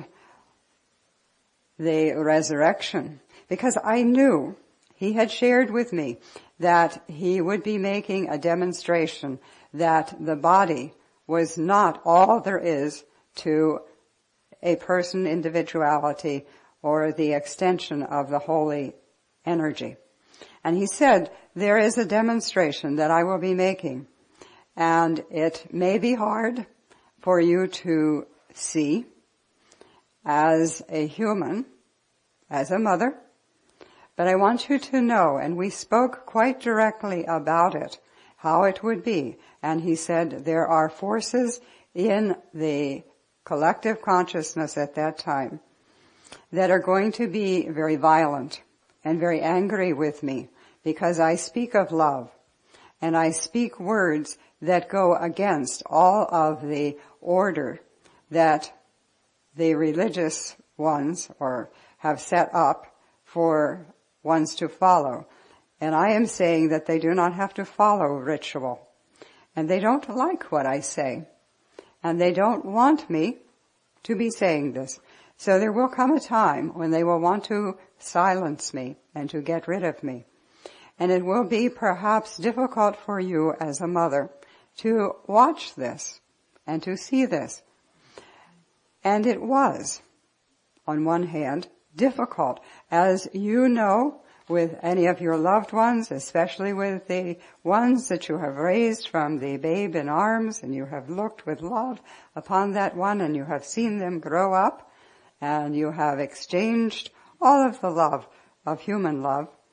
the resurrection. Because I knew he had shared with me that he would be making a demonstration that the body was not all there is to a person individuality or the extension of the holy energy. And he said, there is a demonstration that I will be making, and it may be hard for you to see as a human, as a mother, but I want you to know, and we spoke quite directly about it, how it would be. And he said there are forces in the collective consciousness at that time that are going to be very violent and very angry with me because I speak of love and I speak words that go against all of the order that the religious ones or have set up for ones to follow. And I am saying that they do not have to follow ritual. And they don't like what I say. And they don't want me to be saying this. So there will come a time when they will want to silence me and to get rid of me. And it will be perhaps difficult for you as a mother to watch this and to see this. And it was, on one hand, difficult. As you know, with any of your loved ones, especially with the ones that you have raised from the babe in arms, and you have looked with love upon that one, and you have seen them grow up, and you have exchanged all of the love of human love,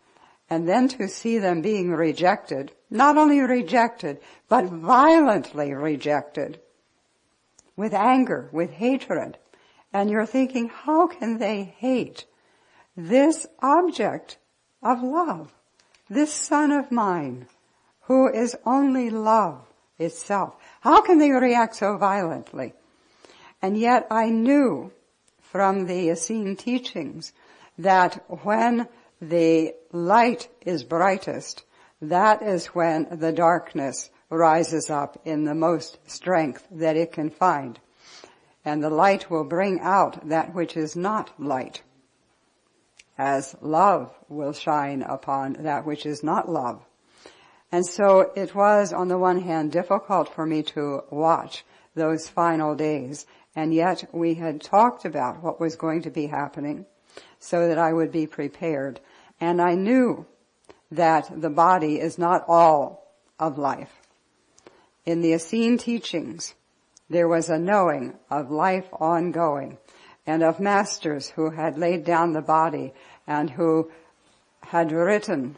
and then to see them being rejected, not only rejected, but violently rejected, with anger, with hatred. And you're thinking, how can they hate this object of love, this son of mine, who is only love itself? How can they react so violently? And yet I knew from the Essene teachings that when the light is brightest, that is when the darkness rises up in the most strength that it can find. And the light will bring out that which is not light, as love will shine upon that which is not love. And so it was, on the one hand, difficult for me to watch those final days, and yet we had talked about what was going to be happening so that I would be prepared. And I knew that the body is not all of life. In the Essene teachings, there was a knowing of life ongoing, and of masters who had laid down the body and who had written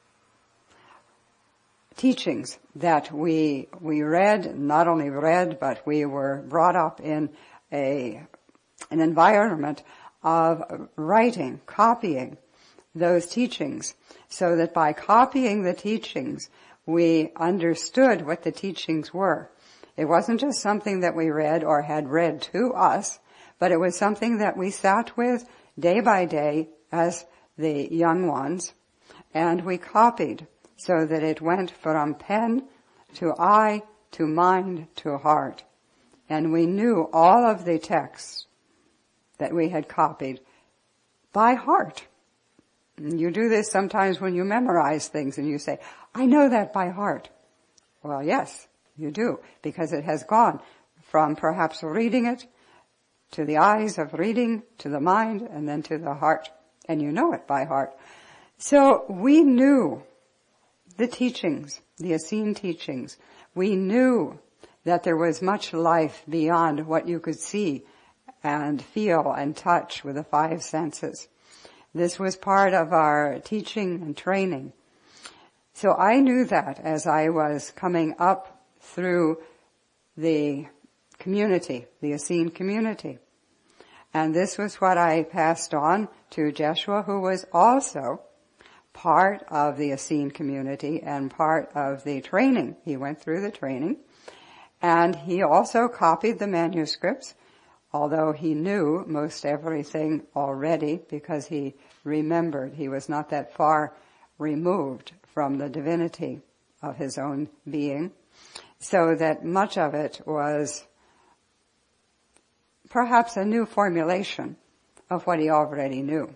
teachings that we read, not only read, but we were brought up in an environment of writing, copying those teachings, so that by copying the teachings, we understood what the teachings were. It wasn't just something that we read or had read to us, but it was something that we sat with day by day as the young ones, and we copied so that it went from pen to eye to mind to heart. And we knew all of the texts that we had copied by heart. You do this sometimes when you memorize things and you say, I know that by heart. Well, yes, you do, because it has gone from perhaps reading it to the eyes of reading, to the mind, and then to the heart. And you know it by heart. So we knew the teachings, the Essene teachings. We knew that there was much life beyond what you could see and feel and touch with the five senses. This was part of our teaching and training. So I knew that as I was coming up through the community, the Essene community. And this was what I passed on to Jeshua, who was also part of the Essene community and part of the training. He went through the training. And he also copied the manuscripts, although he knew most everything already because he remembered. He was not that far removed from the divinity of his own being, so that much of it was perhaps a new formulation of what he already knew.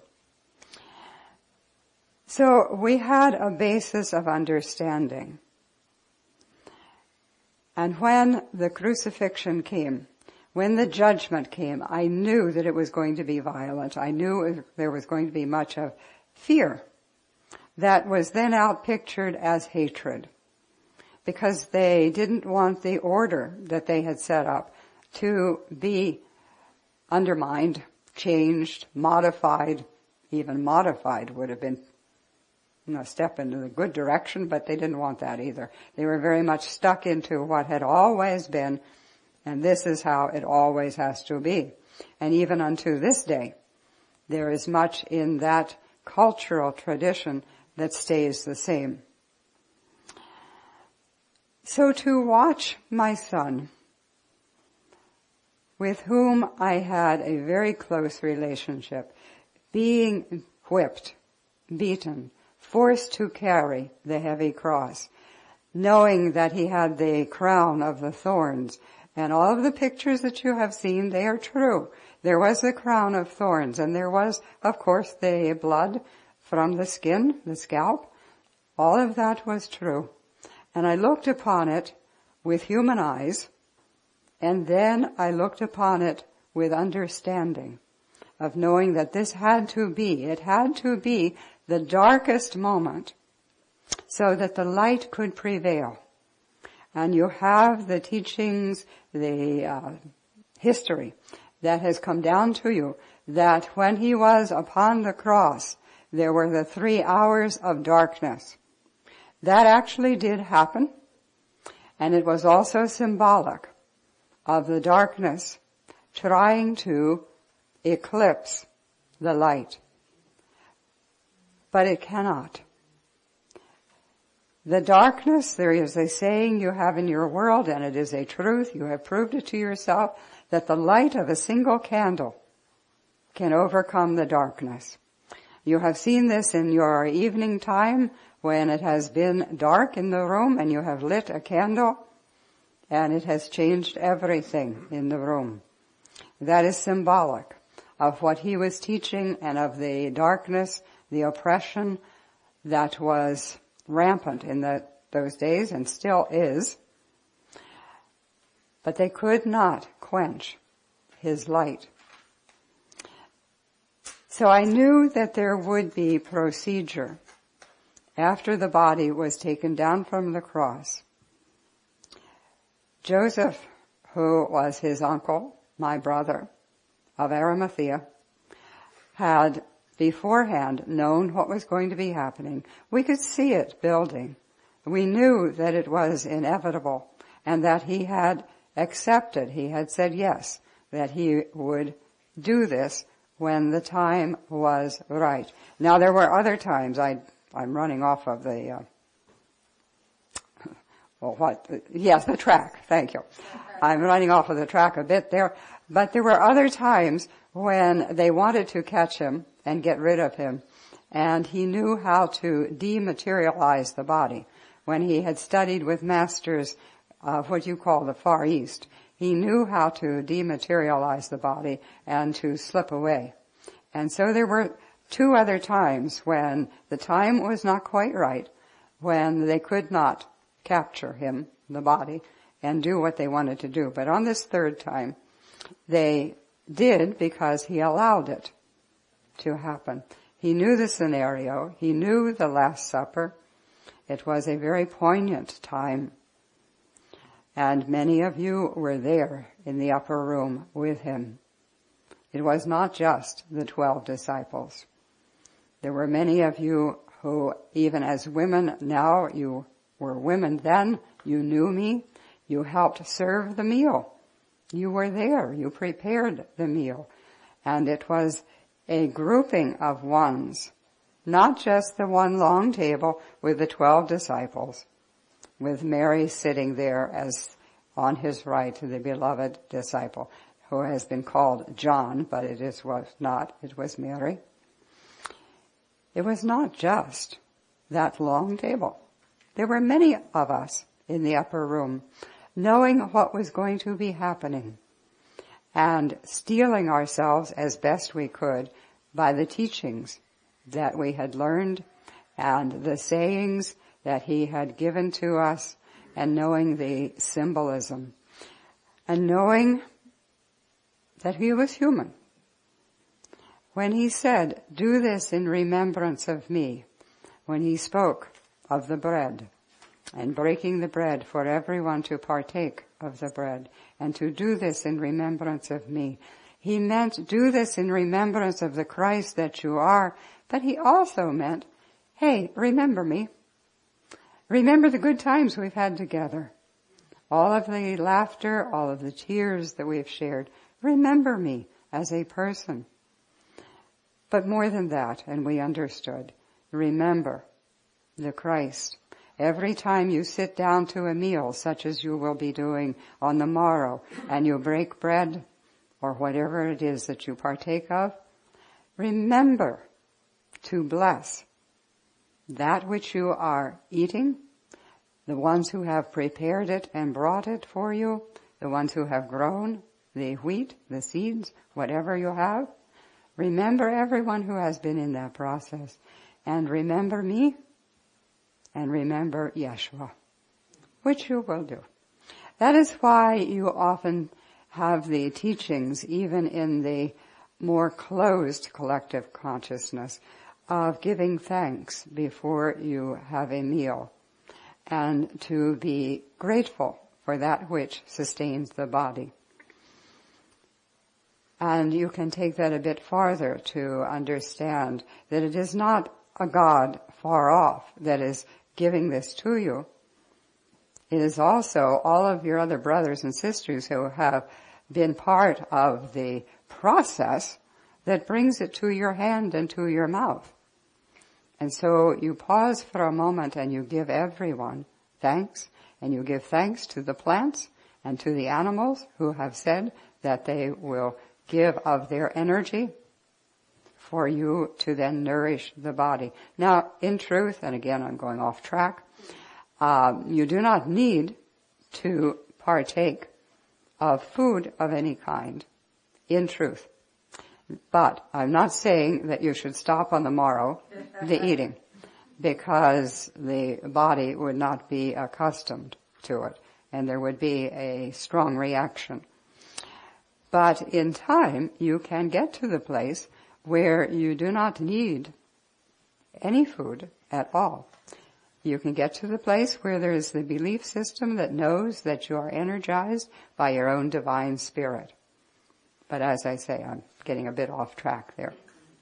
So we had a basis of understanding. And when the crucifixion came, when the judgment came, I knew that it was going to be violent. I knew there was going to be much of fear that was then outpictured as hatred, because they didn't want the order that they had set up to be undermined, changed, modified. Even modified would have been a step into the good direction, but they didn't want that either. They were very much stuck into what had always been, and this is how it always has to be. And even unto this day, there is much in that cultural tradition that stays the same. So to watch my son, with whom I had a very close relationship, being whipped, beaten, forced to carry the heavy cross, knowing that he had the crown of the thorns. And all of the pictures that you have seen, they are true. There was the crown of thorns, and there was, of course, the blood from the skin, the scalp. All of that was true. And I looked upon it with human eyes, and then I looked upon it with understanding of knowing that this had to be, it had to be the darkest moment so that the light could prevail. And you have the teachings, the history that has come down to you, that when he was upon the cross, there were the 3 hours of darkness. That actually did happen, and it was also symbolic of the darkness trying to eclipse the light. But it cannot. The darkness, there is a saying you have in your world, and it is a truth, you have proved it to yourself, that the light of a single candle can overcome the darkness. You have seen this in your evening time when it has been dark in the room and you have lit a candle and it has changed everything in the room. That is symbolic of what he was teaching and of the darkness, the oppression that was rampant in those days and still is. But they could not quench his light. So I knew that there would be procedure after the body was taken down from the cross. Joseph, who was his uncle, my brother, of Arimathea, had beforehand known what was going to be happening. We could see it building. We knew that it was inevitable and that he had accepted, he had said yes, that he would do this when the time was right. Now there were other times, I'm running off of the, the track, thank you. I'm running off of the track a bit there, but there were other times when they wanted to catch him and get rid of him, and he knew how to dematerialize the body. When he had studied with masters of what you call the Far East, he knew how to dematerialize the body and to slip away. And so there were 2 other times when the time was not quite right, when they could not capture him, the body, and do what they wanted to do. But on this 3rd time, they did because he allowed it to happen. He knew the scenario. He knew the Last Supper. It was a very poignant time. And many of you were there in the upper room with him. It was not just the 12 disciples. There were many of you who, even as women now, you were women then, you knew me, you helped serve the meal. You were there, you prepared the meal. And it was a grouping of ones, not just the one long table with the 12 disciples, with Mary sitting there as on his right, the beloved disciple, who has been called John, but was not, it was Mary. It was not just that long table. There were many of us in the upper room, knowing what was going to be happening, and steeling ourselves as best we could by the teachings that we had learned and the sayings that he had given to us, and knowing the symbolism, and knowing that he was human. When he said, "Do this in remembrance of me," when he spoke of the bread and breaking the bread for everyone to partake of the bread, and to do this in remembrance of me, he meant do this in remembrance of the Christ that you are, but he also meant, hey, remember me. Remember the good times we've had together. All of the laughter, all of the tears that we've shared. Remember me as a person. But more than that, and we understood, remember the Christ. Every time you sit down to a meal, such as you will be doing on the morrow, and you break bread, or whatever it is that you partake of, remember to bless that which you are eating, the ones who have prepared it and brought it for you, the ones who have grown the wheat, the seeds, whatever you have. Remember everyone who has been in that process. And remember me, and remember Yeshua, which you will do. That is why you often have the teachings, even in the more closed collective consciousness, of giving thanks before you have a meal, and to be grateful for that which sustains the body. And you can take that a bit farther to understand that it is not a God far off that is giving this to you. It is also all of your other brothers and sisters who have been part of the process that brings it to your hand and to your mouth. And so you pause for a moment and you give everyone thanks, and you give thanks to the plants and to the animals who have said that they will give of their energy for you to then nourish the body. Now, in truth, and again I'm going off track, you do not need to partake of food of any kind, in truth. But I'm not saying that you should stop on the morrow the eating, because the body would not be accustomed to it, and there would be a strong reaction. But in time, you can get to the place where you do not need any food at all. You can get to the place where there is the belief system that knows that you are energized by your own divine spirit. But as I say, I'm getting a bit off track there.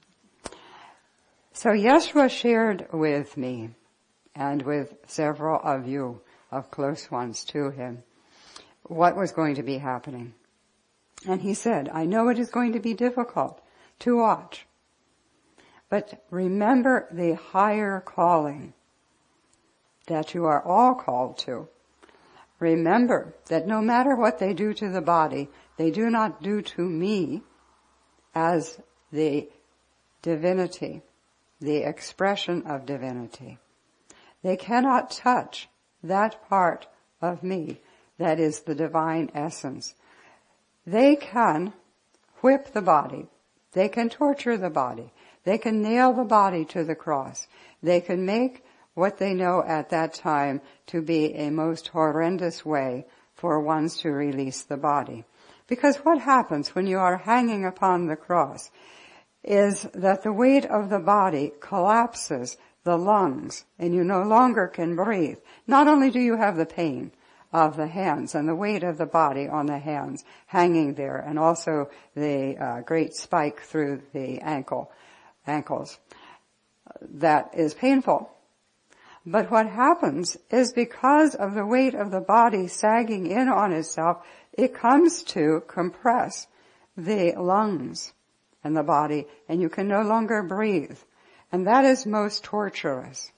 So Yeshua shared with me and with several of you, of close ones to him, what was going to be happening. And he said, I know it is going to be difficult to watch, but remember the higher calling that you are all called to. Remember that no matter what they do to the body, they do not do to me as the divinity, the expression of divinity. They cannot touch that part of me that is the divine essence. They can whip the body. They can torture the body. They can nail the body to the cross. They can make what they know at that time to be a most horrendous way for ones to release the body. Because what happens when you are hanging upon the cross is that the weight of the body collapses the lungs and you no longer can breathe. Not only do you have the pain of the hands and the weight of the body on the hands hanging there, and also the great spike through the ankles, that is painful. But what happens is because of the weight of the body sagging in on itself, it comes to compress the lungs and the body, and you can no longer breathe. And that is most torturous.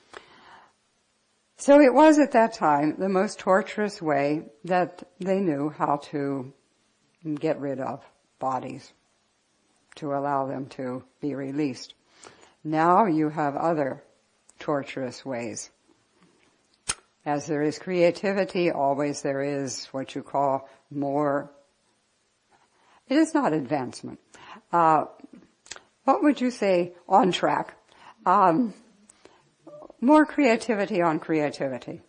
So it was at that time the most torturous way that they knew how to get rid of bodies, to allow them to be released. Now you have other torturous ways. As there is creativity, always there is what you call more. It is not advancement. What would you say on track? More creativity on creativity.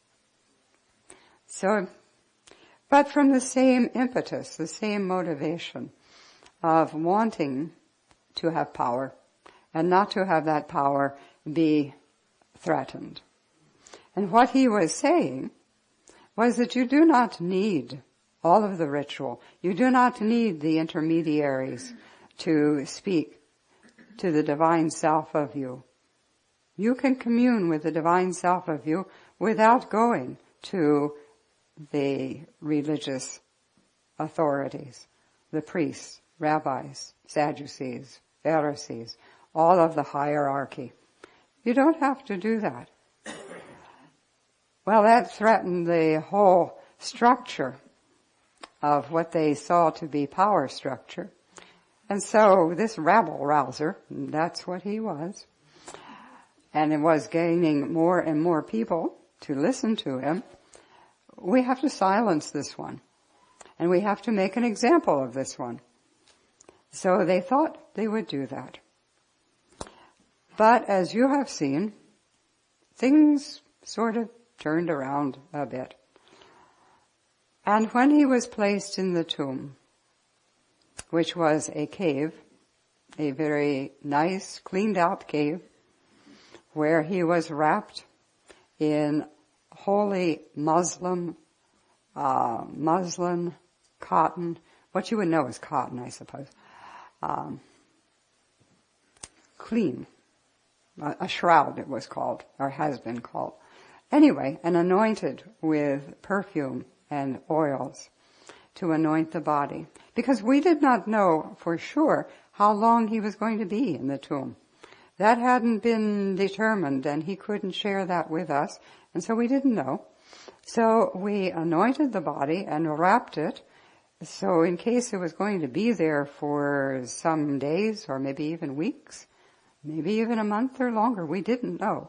So, but from the same impetus, the same motivation of wanting to have power and not to have that power be threatened. And what he was saying was that you do not need all of the ritual. You do not need the intermediaries to speak to the divine self of you. You can commune with the divine self of you without going to the religious authorities, the priests, rabbis, Sadducees, Pharisees, all of the hierarchy. You don't have to do that. Well, that threatened the whole structure of what they saw to be power structure. And so this rabble-rouser, that's what he was, and it was gaining more and more people to listen to him. We have to silence this one, and we have to make an example of this one. So they thought they would do that. But as you have seen, things sort of turned around a bit. And when he was placed in the tomb, which was a cave, a very nice, cleaned out cave, where he was wrapped in holy muslin cotton what you would know as cotton, I suppose, clean. A shroud it was called, or has been called. Anyway, and anointed with perfume and oils to anoint the body. Because we did not know for sure how long he was going to be in the tomb. That hadn't been determined, and he couldn't share that with us, and so we didn't know. So we anointed the body and wrapped it, so in case it was going to be there for some days or maybe even weeks, maybe even a month or longer, we didn't know.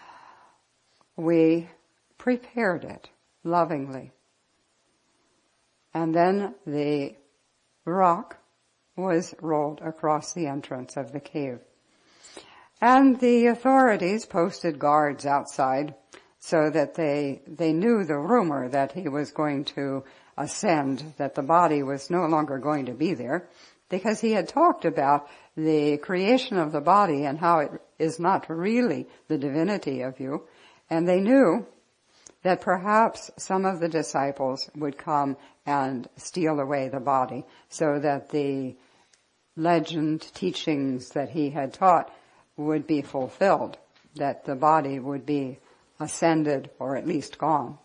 We prepared it lovingly. And then the rock was rolled across the entrance of the cave. And the authorities posted guards outside so that they knew the rumor that he was going to ascend, that the body was no longer going to be there, because he had talked about the creation of the body and how it is not really the divinity of you. And they knew that perhaps some of the disciples would come and steal away the body so that the legend teachings that he had taught would be fulfilled, that the body would be ascended or at least gone.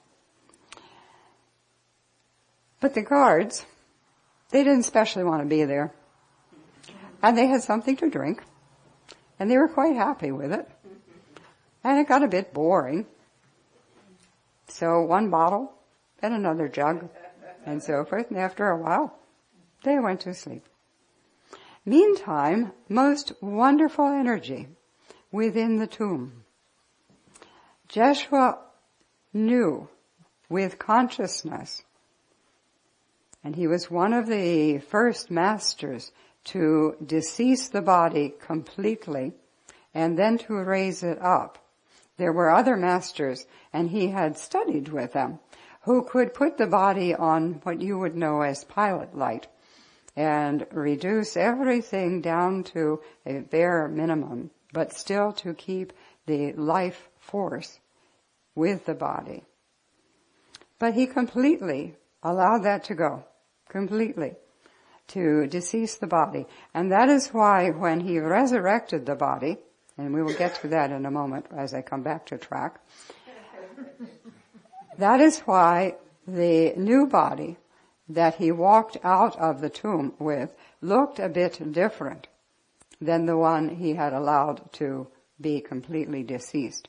But the guards, they didn't especially want to be there. And they had something to drink, and they were quite happy with it. And it got a bit boring. So one bottle, and another jug, and so forth, and after a while, they went to sleep. Meantime, most wonderful energy within the tomb. Jeshua knew with consciousness, and he was one of the first masters to decease the body completely and then to raise it up. There were other masters, and he had studied with them, who could put the body on what you would know as pilot light and reduce everything down to a bare minimum, but still to keep the life force with the body. But he completely allowed that to go, completely, to decease the body. And that is why when he resurrected the body, and we will get to that in a moment as I come back to track, that is why the new body that he walked out of the tomb with looked a bit different than the one he had allowed to be completely deceased.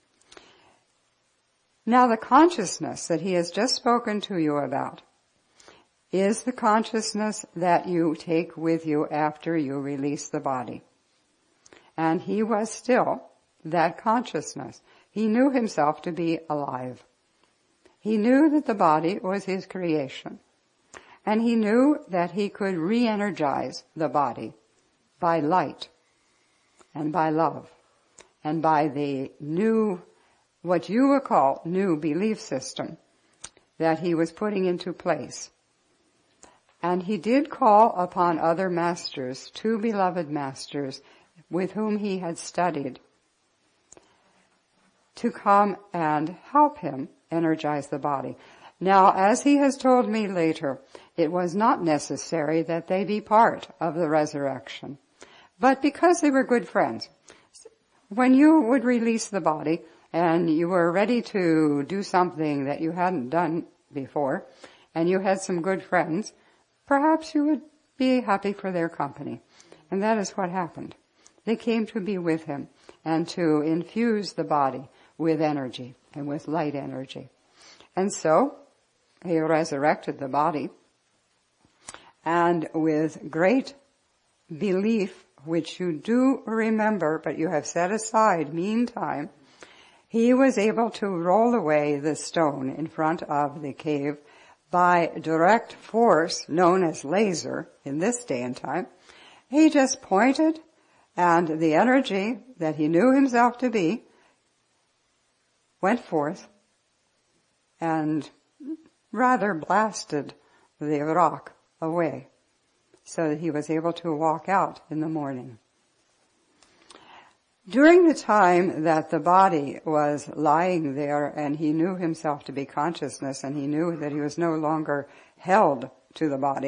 Now the consciousness that he has just spoken to you about is the consciousness that you take with you after you release the body. And he was still that consciousness. He knew himself to be alive. He knew that the body was his creation. And he knew that he could re-energize the body by light and by love and by the new, what you would call new belief system that he was putting into place. And he did call upon other masters, two beloved masters with whom he had studied, to come and help him energize the body. Now, as he has told me later, it was not necessary that they be part of the resurrection, but because they were good friends. When you would release the body and you were ready to do something that you hadn't done before, and you had some good friends, perhaps you would be happy for their company. And that is what happened. They came to be with him and to infuse the body with energy and with light energy. And so he resurrected the body, and with great belief, which you do remember, but you have set aside meantime, he was able to roll away the stone in front of the cave by direct force known as laser in this day and time. He just pointed, and the energy that he knew himself to be went forth and rather blasted the rock away so that he was able to walk out in the morning. During the time that the body was lying there and he knew himself to be consciousness and he knew that he was no longer held to the body,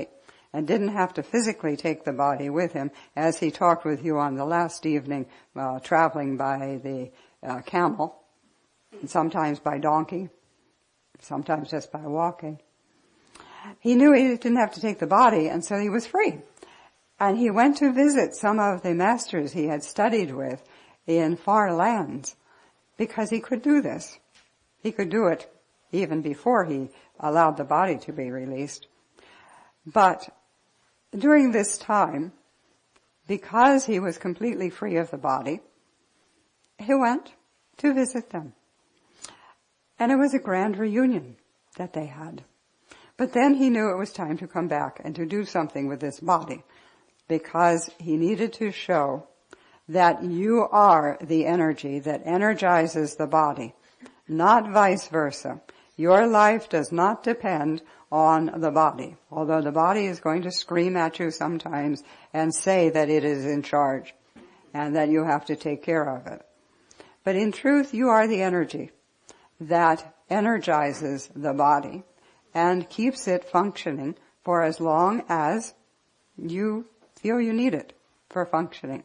and didn't have to physically take the body with him, as he talked with you on the last evening, traveling by the camel, and sometimes by donkey, sometimes just by walking. He knew he didn't have to take the body, and so he was free. And he went to visit some of the masters he had studied with in far lands, because he could do this. He could do it even before he allowed the body to be released. But during this time, because he was completely free of the body, he went to visit them. And it was a grand reunion that they had. But then he knew it was time to come back and to do something with this body, because he needed to show that you are the energy that energizes the body, not vice versa. Your life does not depend on the body, although the body is going to scream at you sometimes and say that it is in charge and that you have to take care of it. But in truth, you are the energy that energizes the body and keeps it functioning for as long as you feel you need it for functioning.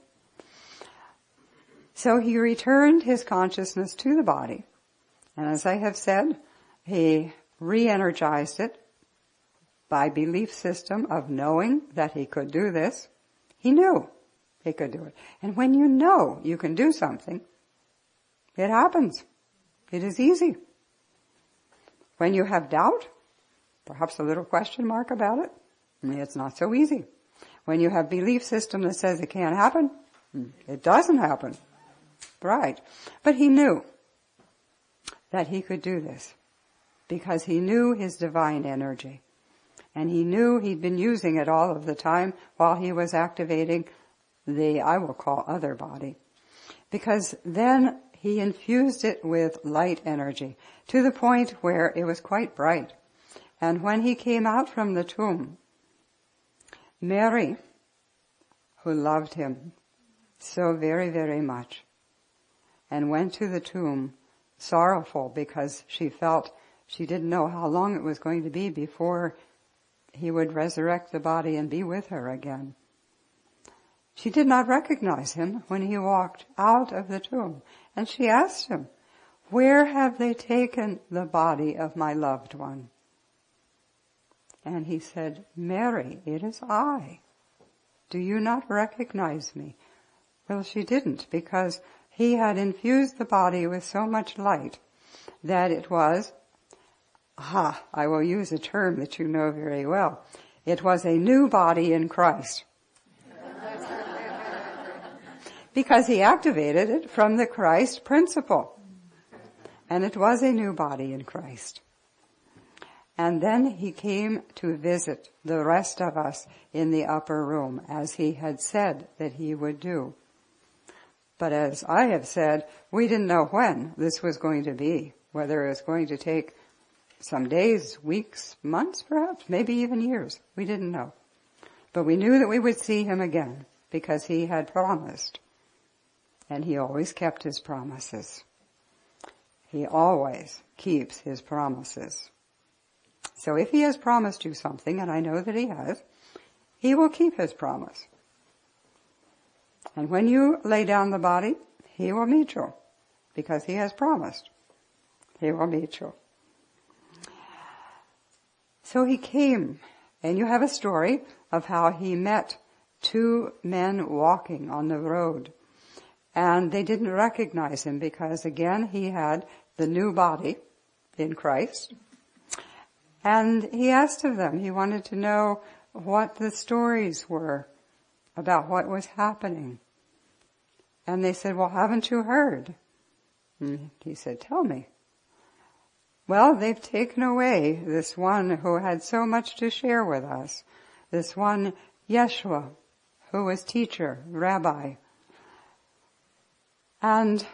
So he returned his consciousness to the body, and as I have said, he re-energized it by belief system of knowing that he could do this. He knew he could do it. And when you know you can do something, it happens. It is easy. When you have doubt, perhaps a little question mark about it, it's not so easy. When you have belief system that says it can't happen, it doesn't happen. Right. But he knew that he could do this because he knew his divine energy. And he knew he'd been using it all of the time while he was activating the, I will call, other body. Because then he infused it with light energy to the point where it was quite bright. And when he came out from the tomb, Mary, who loved him so very, very much, and went to the tomb sorrowful because she felt she didn't know how long it was going to be before he would resurrect the body and be with her again. She did not recognize him when he walked out of the tomb. And she asked him, "Where have they taken the body of my loved one?" And he said, "Mary, it is I. Do you not recognize me?" Well, she didn't, because he had infused the body with so much light that it was, I will use a term that you know very well. It was a new body in Christ. Because he activated it from the Christ principle. And it was a new body in Christ. And then he came to visit the rest of us in the upper room, as he had said that he would do. But as I have said, we didn't know when this was going to be, whether it was going to take some days, weeks, months perhaps, maybe even years. We didn't know. But we knew that we would see him again because he had promised. And he always kept his promises. He always keeps his promises. So if he has promised you something, and I know that he has, he will keep his promise. And when you lay down the body, he will meet you, because he has promised. He will meet you. So he came, and you have a story of how he met two men walking on the road. And they didn't recognize him because, again, he had the new body in Christ. And he asked of them, he wanted to know what the stories were about what was happening. And they said, "Well, haven't you heard?" And he said, "Tell me." "Well, they've taken away this one who had so much to share with us. This one, Yeshua, who was teacher, rabbi. And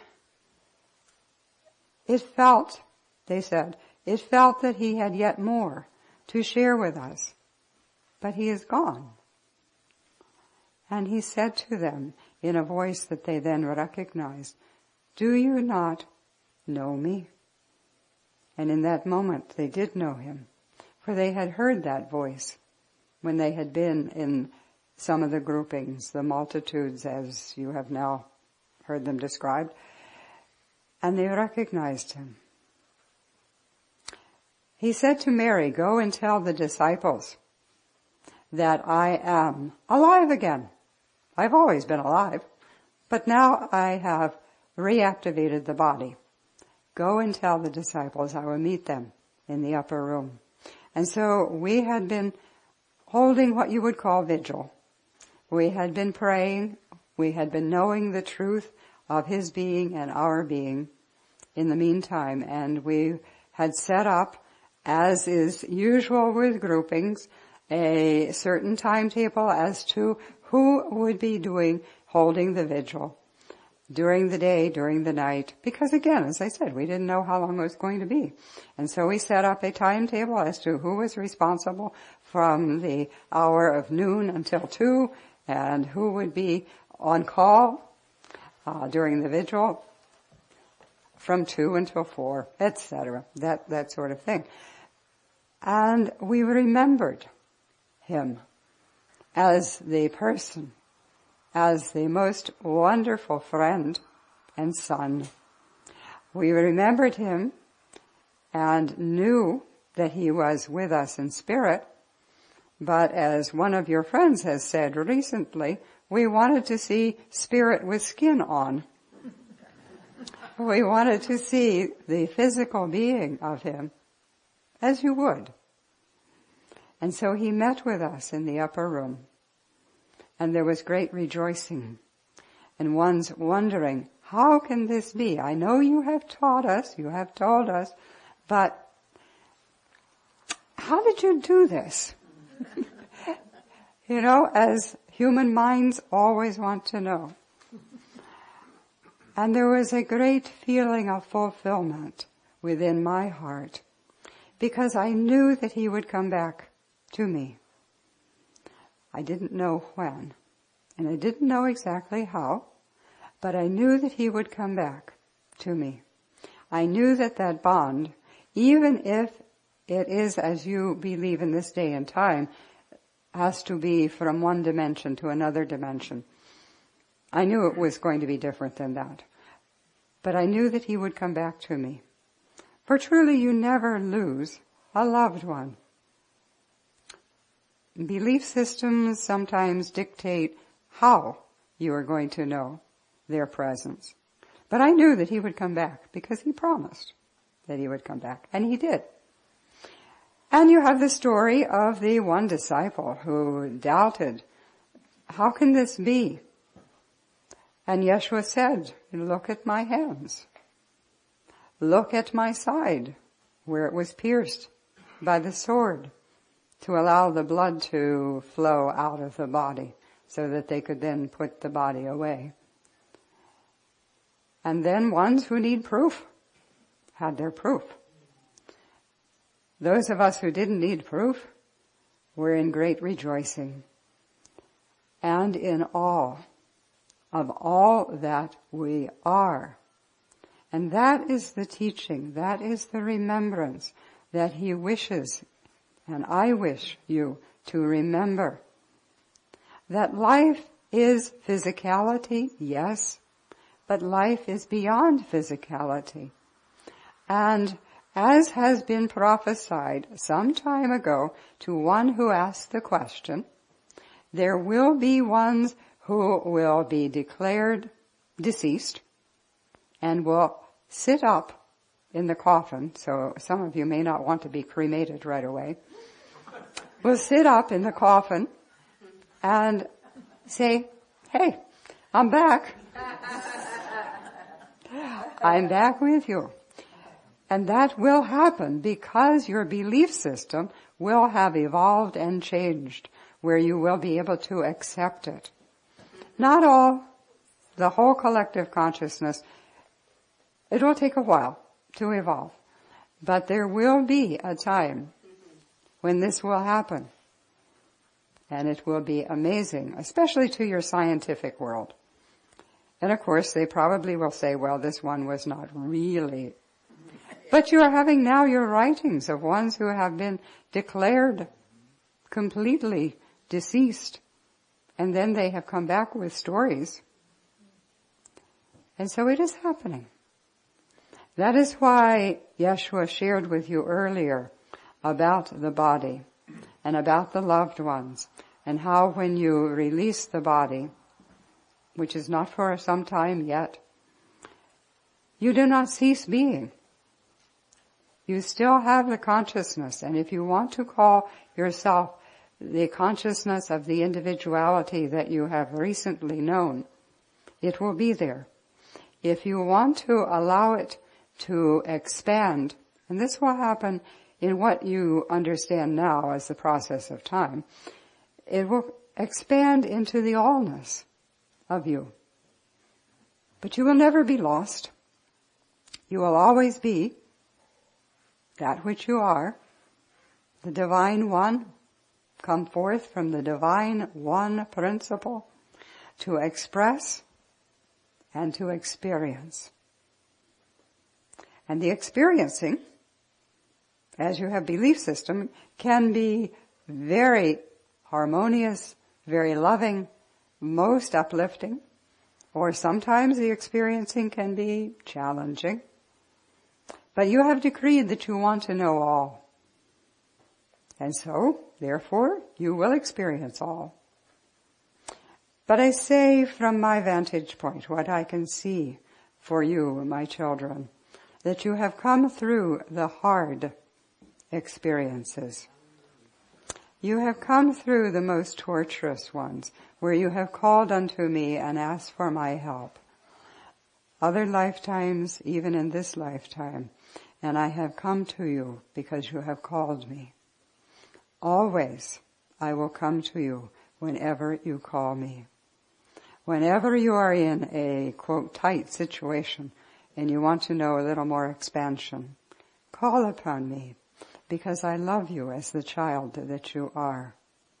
it felt, they said, it felt that he had yet more to share with us. But he is gone." And he said to them in a voice that they then recognized, "Do you not know me?" And in that moment they did know him, for they had heard that voice when they had been in some of the groupings, the multitudes as you have now heard them described, and they recognized him. He said to Mary, "Go and tell the disciples that I am alive again. I've always been alive, but now I have reactivated the body. Go and tell the disciples I will meet them in the upper room." And so we had been holding what you would call vigil. We had been praying. We had been knowing the truth of his being and our being in the meantime. And we had set up, as is usual with groupings, a certain timetable as to who would be holding the vigil during the day, during the night. Because again, as I said, we didn't know how long it was going to be. And so we set up a timetable as to who was responsible from the hour of noon until 2, and who would be on call during the vigil from 2 until 4, etc. That sort of thing. And we remembered him as the person, as the most wonderful friend and son. We remembered him and knew that he was with us in spirit, but as one of your friends has said recently, we wanted to see spirit with skin on. We wanted to see the physical being of him, as you would. And so he met with us in the upper room. And there was great rejoicing. And one's wondering, how can this be? I know you have taught us, you have told us, but how did you do this? You know, as human minds always want to know. And there was a great feeling of fulfillment within my heart, because I knew that he would come back to me. I didn't know when, and I didn't know exactly how, but I knew that he would come back to me. I knew that that bond, even if it is as you believe in this day and time, has to be from one dimension to another dimension. I knew it was going to be different than that. But I knew that he would come back to me. For truly you never lose a loved one. Belief systems sometimes dictate how you are going to know their presence. But I knew that he would come back because he promised that he would come back. And he did. And you have the story of the one disciple who doubted, how can this be? And Yeshua said, look at my hands. Look at my side where it was pierced by the sword to allow the blood to flow out of the body so that they could then put the body away. And then ones who need proof had their proof. Those of us who didn't need proof were in great rejoicing and in awe of all that we are. And that is the teaching, that is the remembrance that he wishes, and I wish you to remember. That life is physicality, yes, but life is beyond physicality. And as has been prophesied some time ago to one who asked the question, there will be ones who will be declared deceased and will sit up in the coffin. So some of you may not want to be cremated right away. Will sit up in the coffin and say, hey, I'm back. I'm back with you. And that will happen because your belief system will have evolved and changed where you will be able to accept it. Not all, the whole collective consciousness, it will take a while to evolve. But there will be a time when this will happen. And it will be amazing, especially to your scientific world. And of course, they probably will say, well, this one was not really. But you are having now your writings of ones who have been declared completely deceased, and then they have come back with stories. And so it is happening. That is why Yeshua shared with you earlier about the body and about the loved ones, and how when you release the body, which is not for some time yet, you do not cease being. You still have the consciousness, and if you want to call yourself the consciousness of the individuality that you have recently known, it will be there. If you want to allow it to expand, and this will happen in what you understand now as the process of time, it will expand into the allness of you. But you will never be lost. You will always be that which you are, the Divine One, come forth from the Divine One principle to express and to experience. And the experiencing, as you have belief system, can be very harmonious, very loving, most uplifting, or sometimes the experiencing can be challenging. But you have decreed that you want to know all. And so, therefore, you will experience all. But I say from my vantage point, what I can see for you, my children, that you have come through the hard experiences. You have come through the most torturous ones, where you have called unto me and asked for my help. Other lifetimes, even in this lifetime, and I have come to you because you have called me. Always I will come to you whenever you call me. Whenever you are in a, quote, tight situation and you want to know a little more expansion, call upon me, because I love you as the child that you are.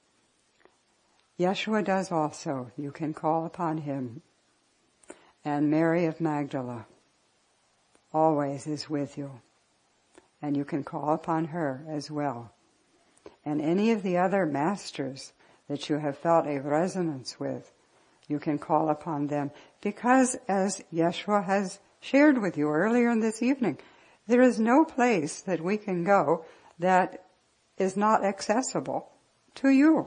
Yeshua does also. You can call upon him. And Mary of Magdala always is with you. And you can call upon her as well. And any of the other masters that you have felt a resonance with, you can call upon them. Because as Yeshua has shared with you earlier in this evening, there is no place that we can go that is not accessible to you.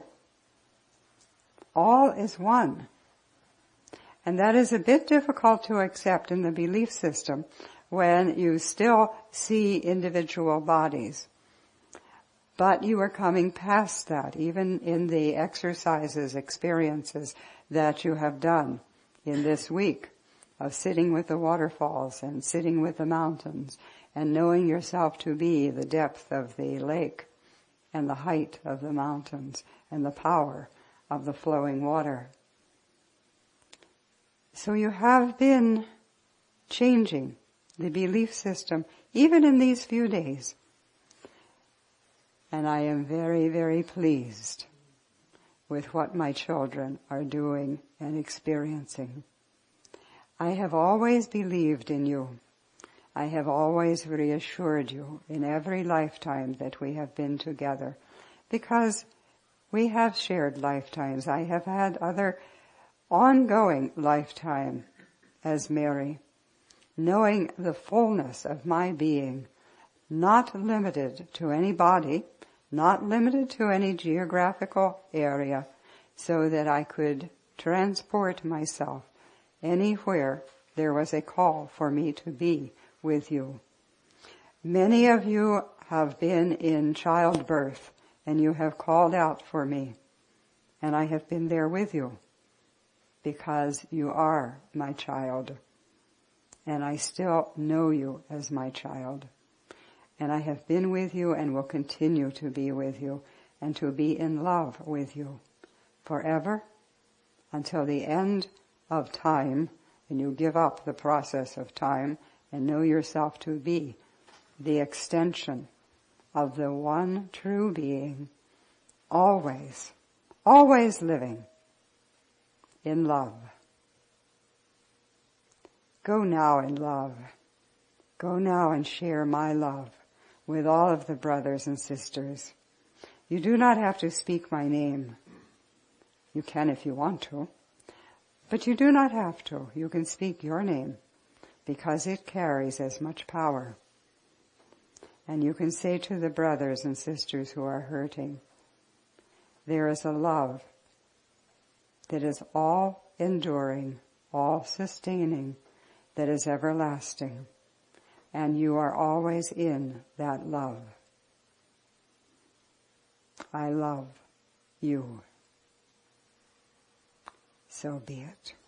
All is one. And that is a bit difficult to accept in the belief system when you still see individual bodies. But you are coming past that, even in the exercises, experiences that you have done in this week of sitting with the waterfalls and sitting with the mountains and knowing yourself to be the depth of the lake and the height of the mountains and the power of the flowing water. So you have been changing the belief system even in these few days. And I am very, very pleased with what my children are doing and experiencing. I have always believed in you. I have always reassured you in every lifetime that we have been together, because we have shared lifetimes. I have had other ongoing lifetime as Mary, knowing the fullness of my being, not limited to any body, not limited to any geographical area, so that I could transport myself anywhere there was a call for me to be with you. Many of you have been in childbirth and you have called out for me, and I have been there with you because you are my child, and I still know you as my child. And I have been with you and will continue to be with you and to be in love with you forever until the end of time, and you give up the process of time and know yourself to be the extension of the one true being, always, always living in love. Go now in love. Go now and share my love with all of the brothers and sisters. You do not have to speak my name. You can if you want to, but you do not have to. You can speak your name because it carries as much power. And you can say to the brothers and sisters who are hurting, there is a love that is all enduring, all sustaining, that is everlasting. And you are always in that love. I love you. So be it.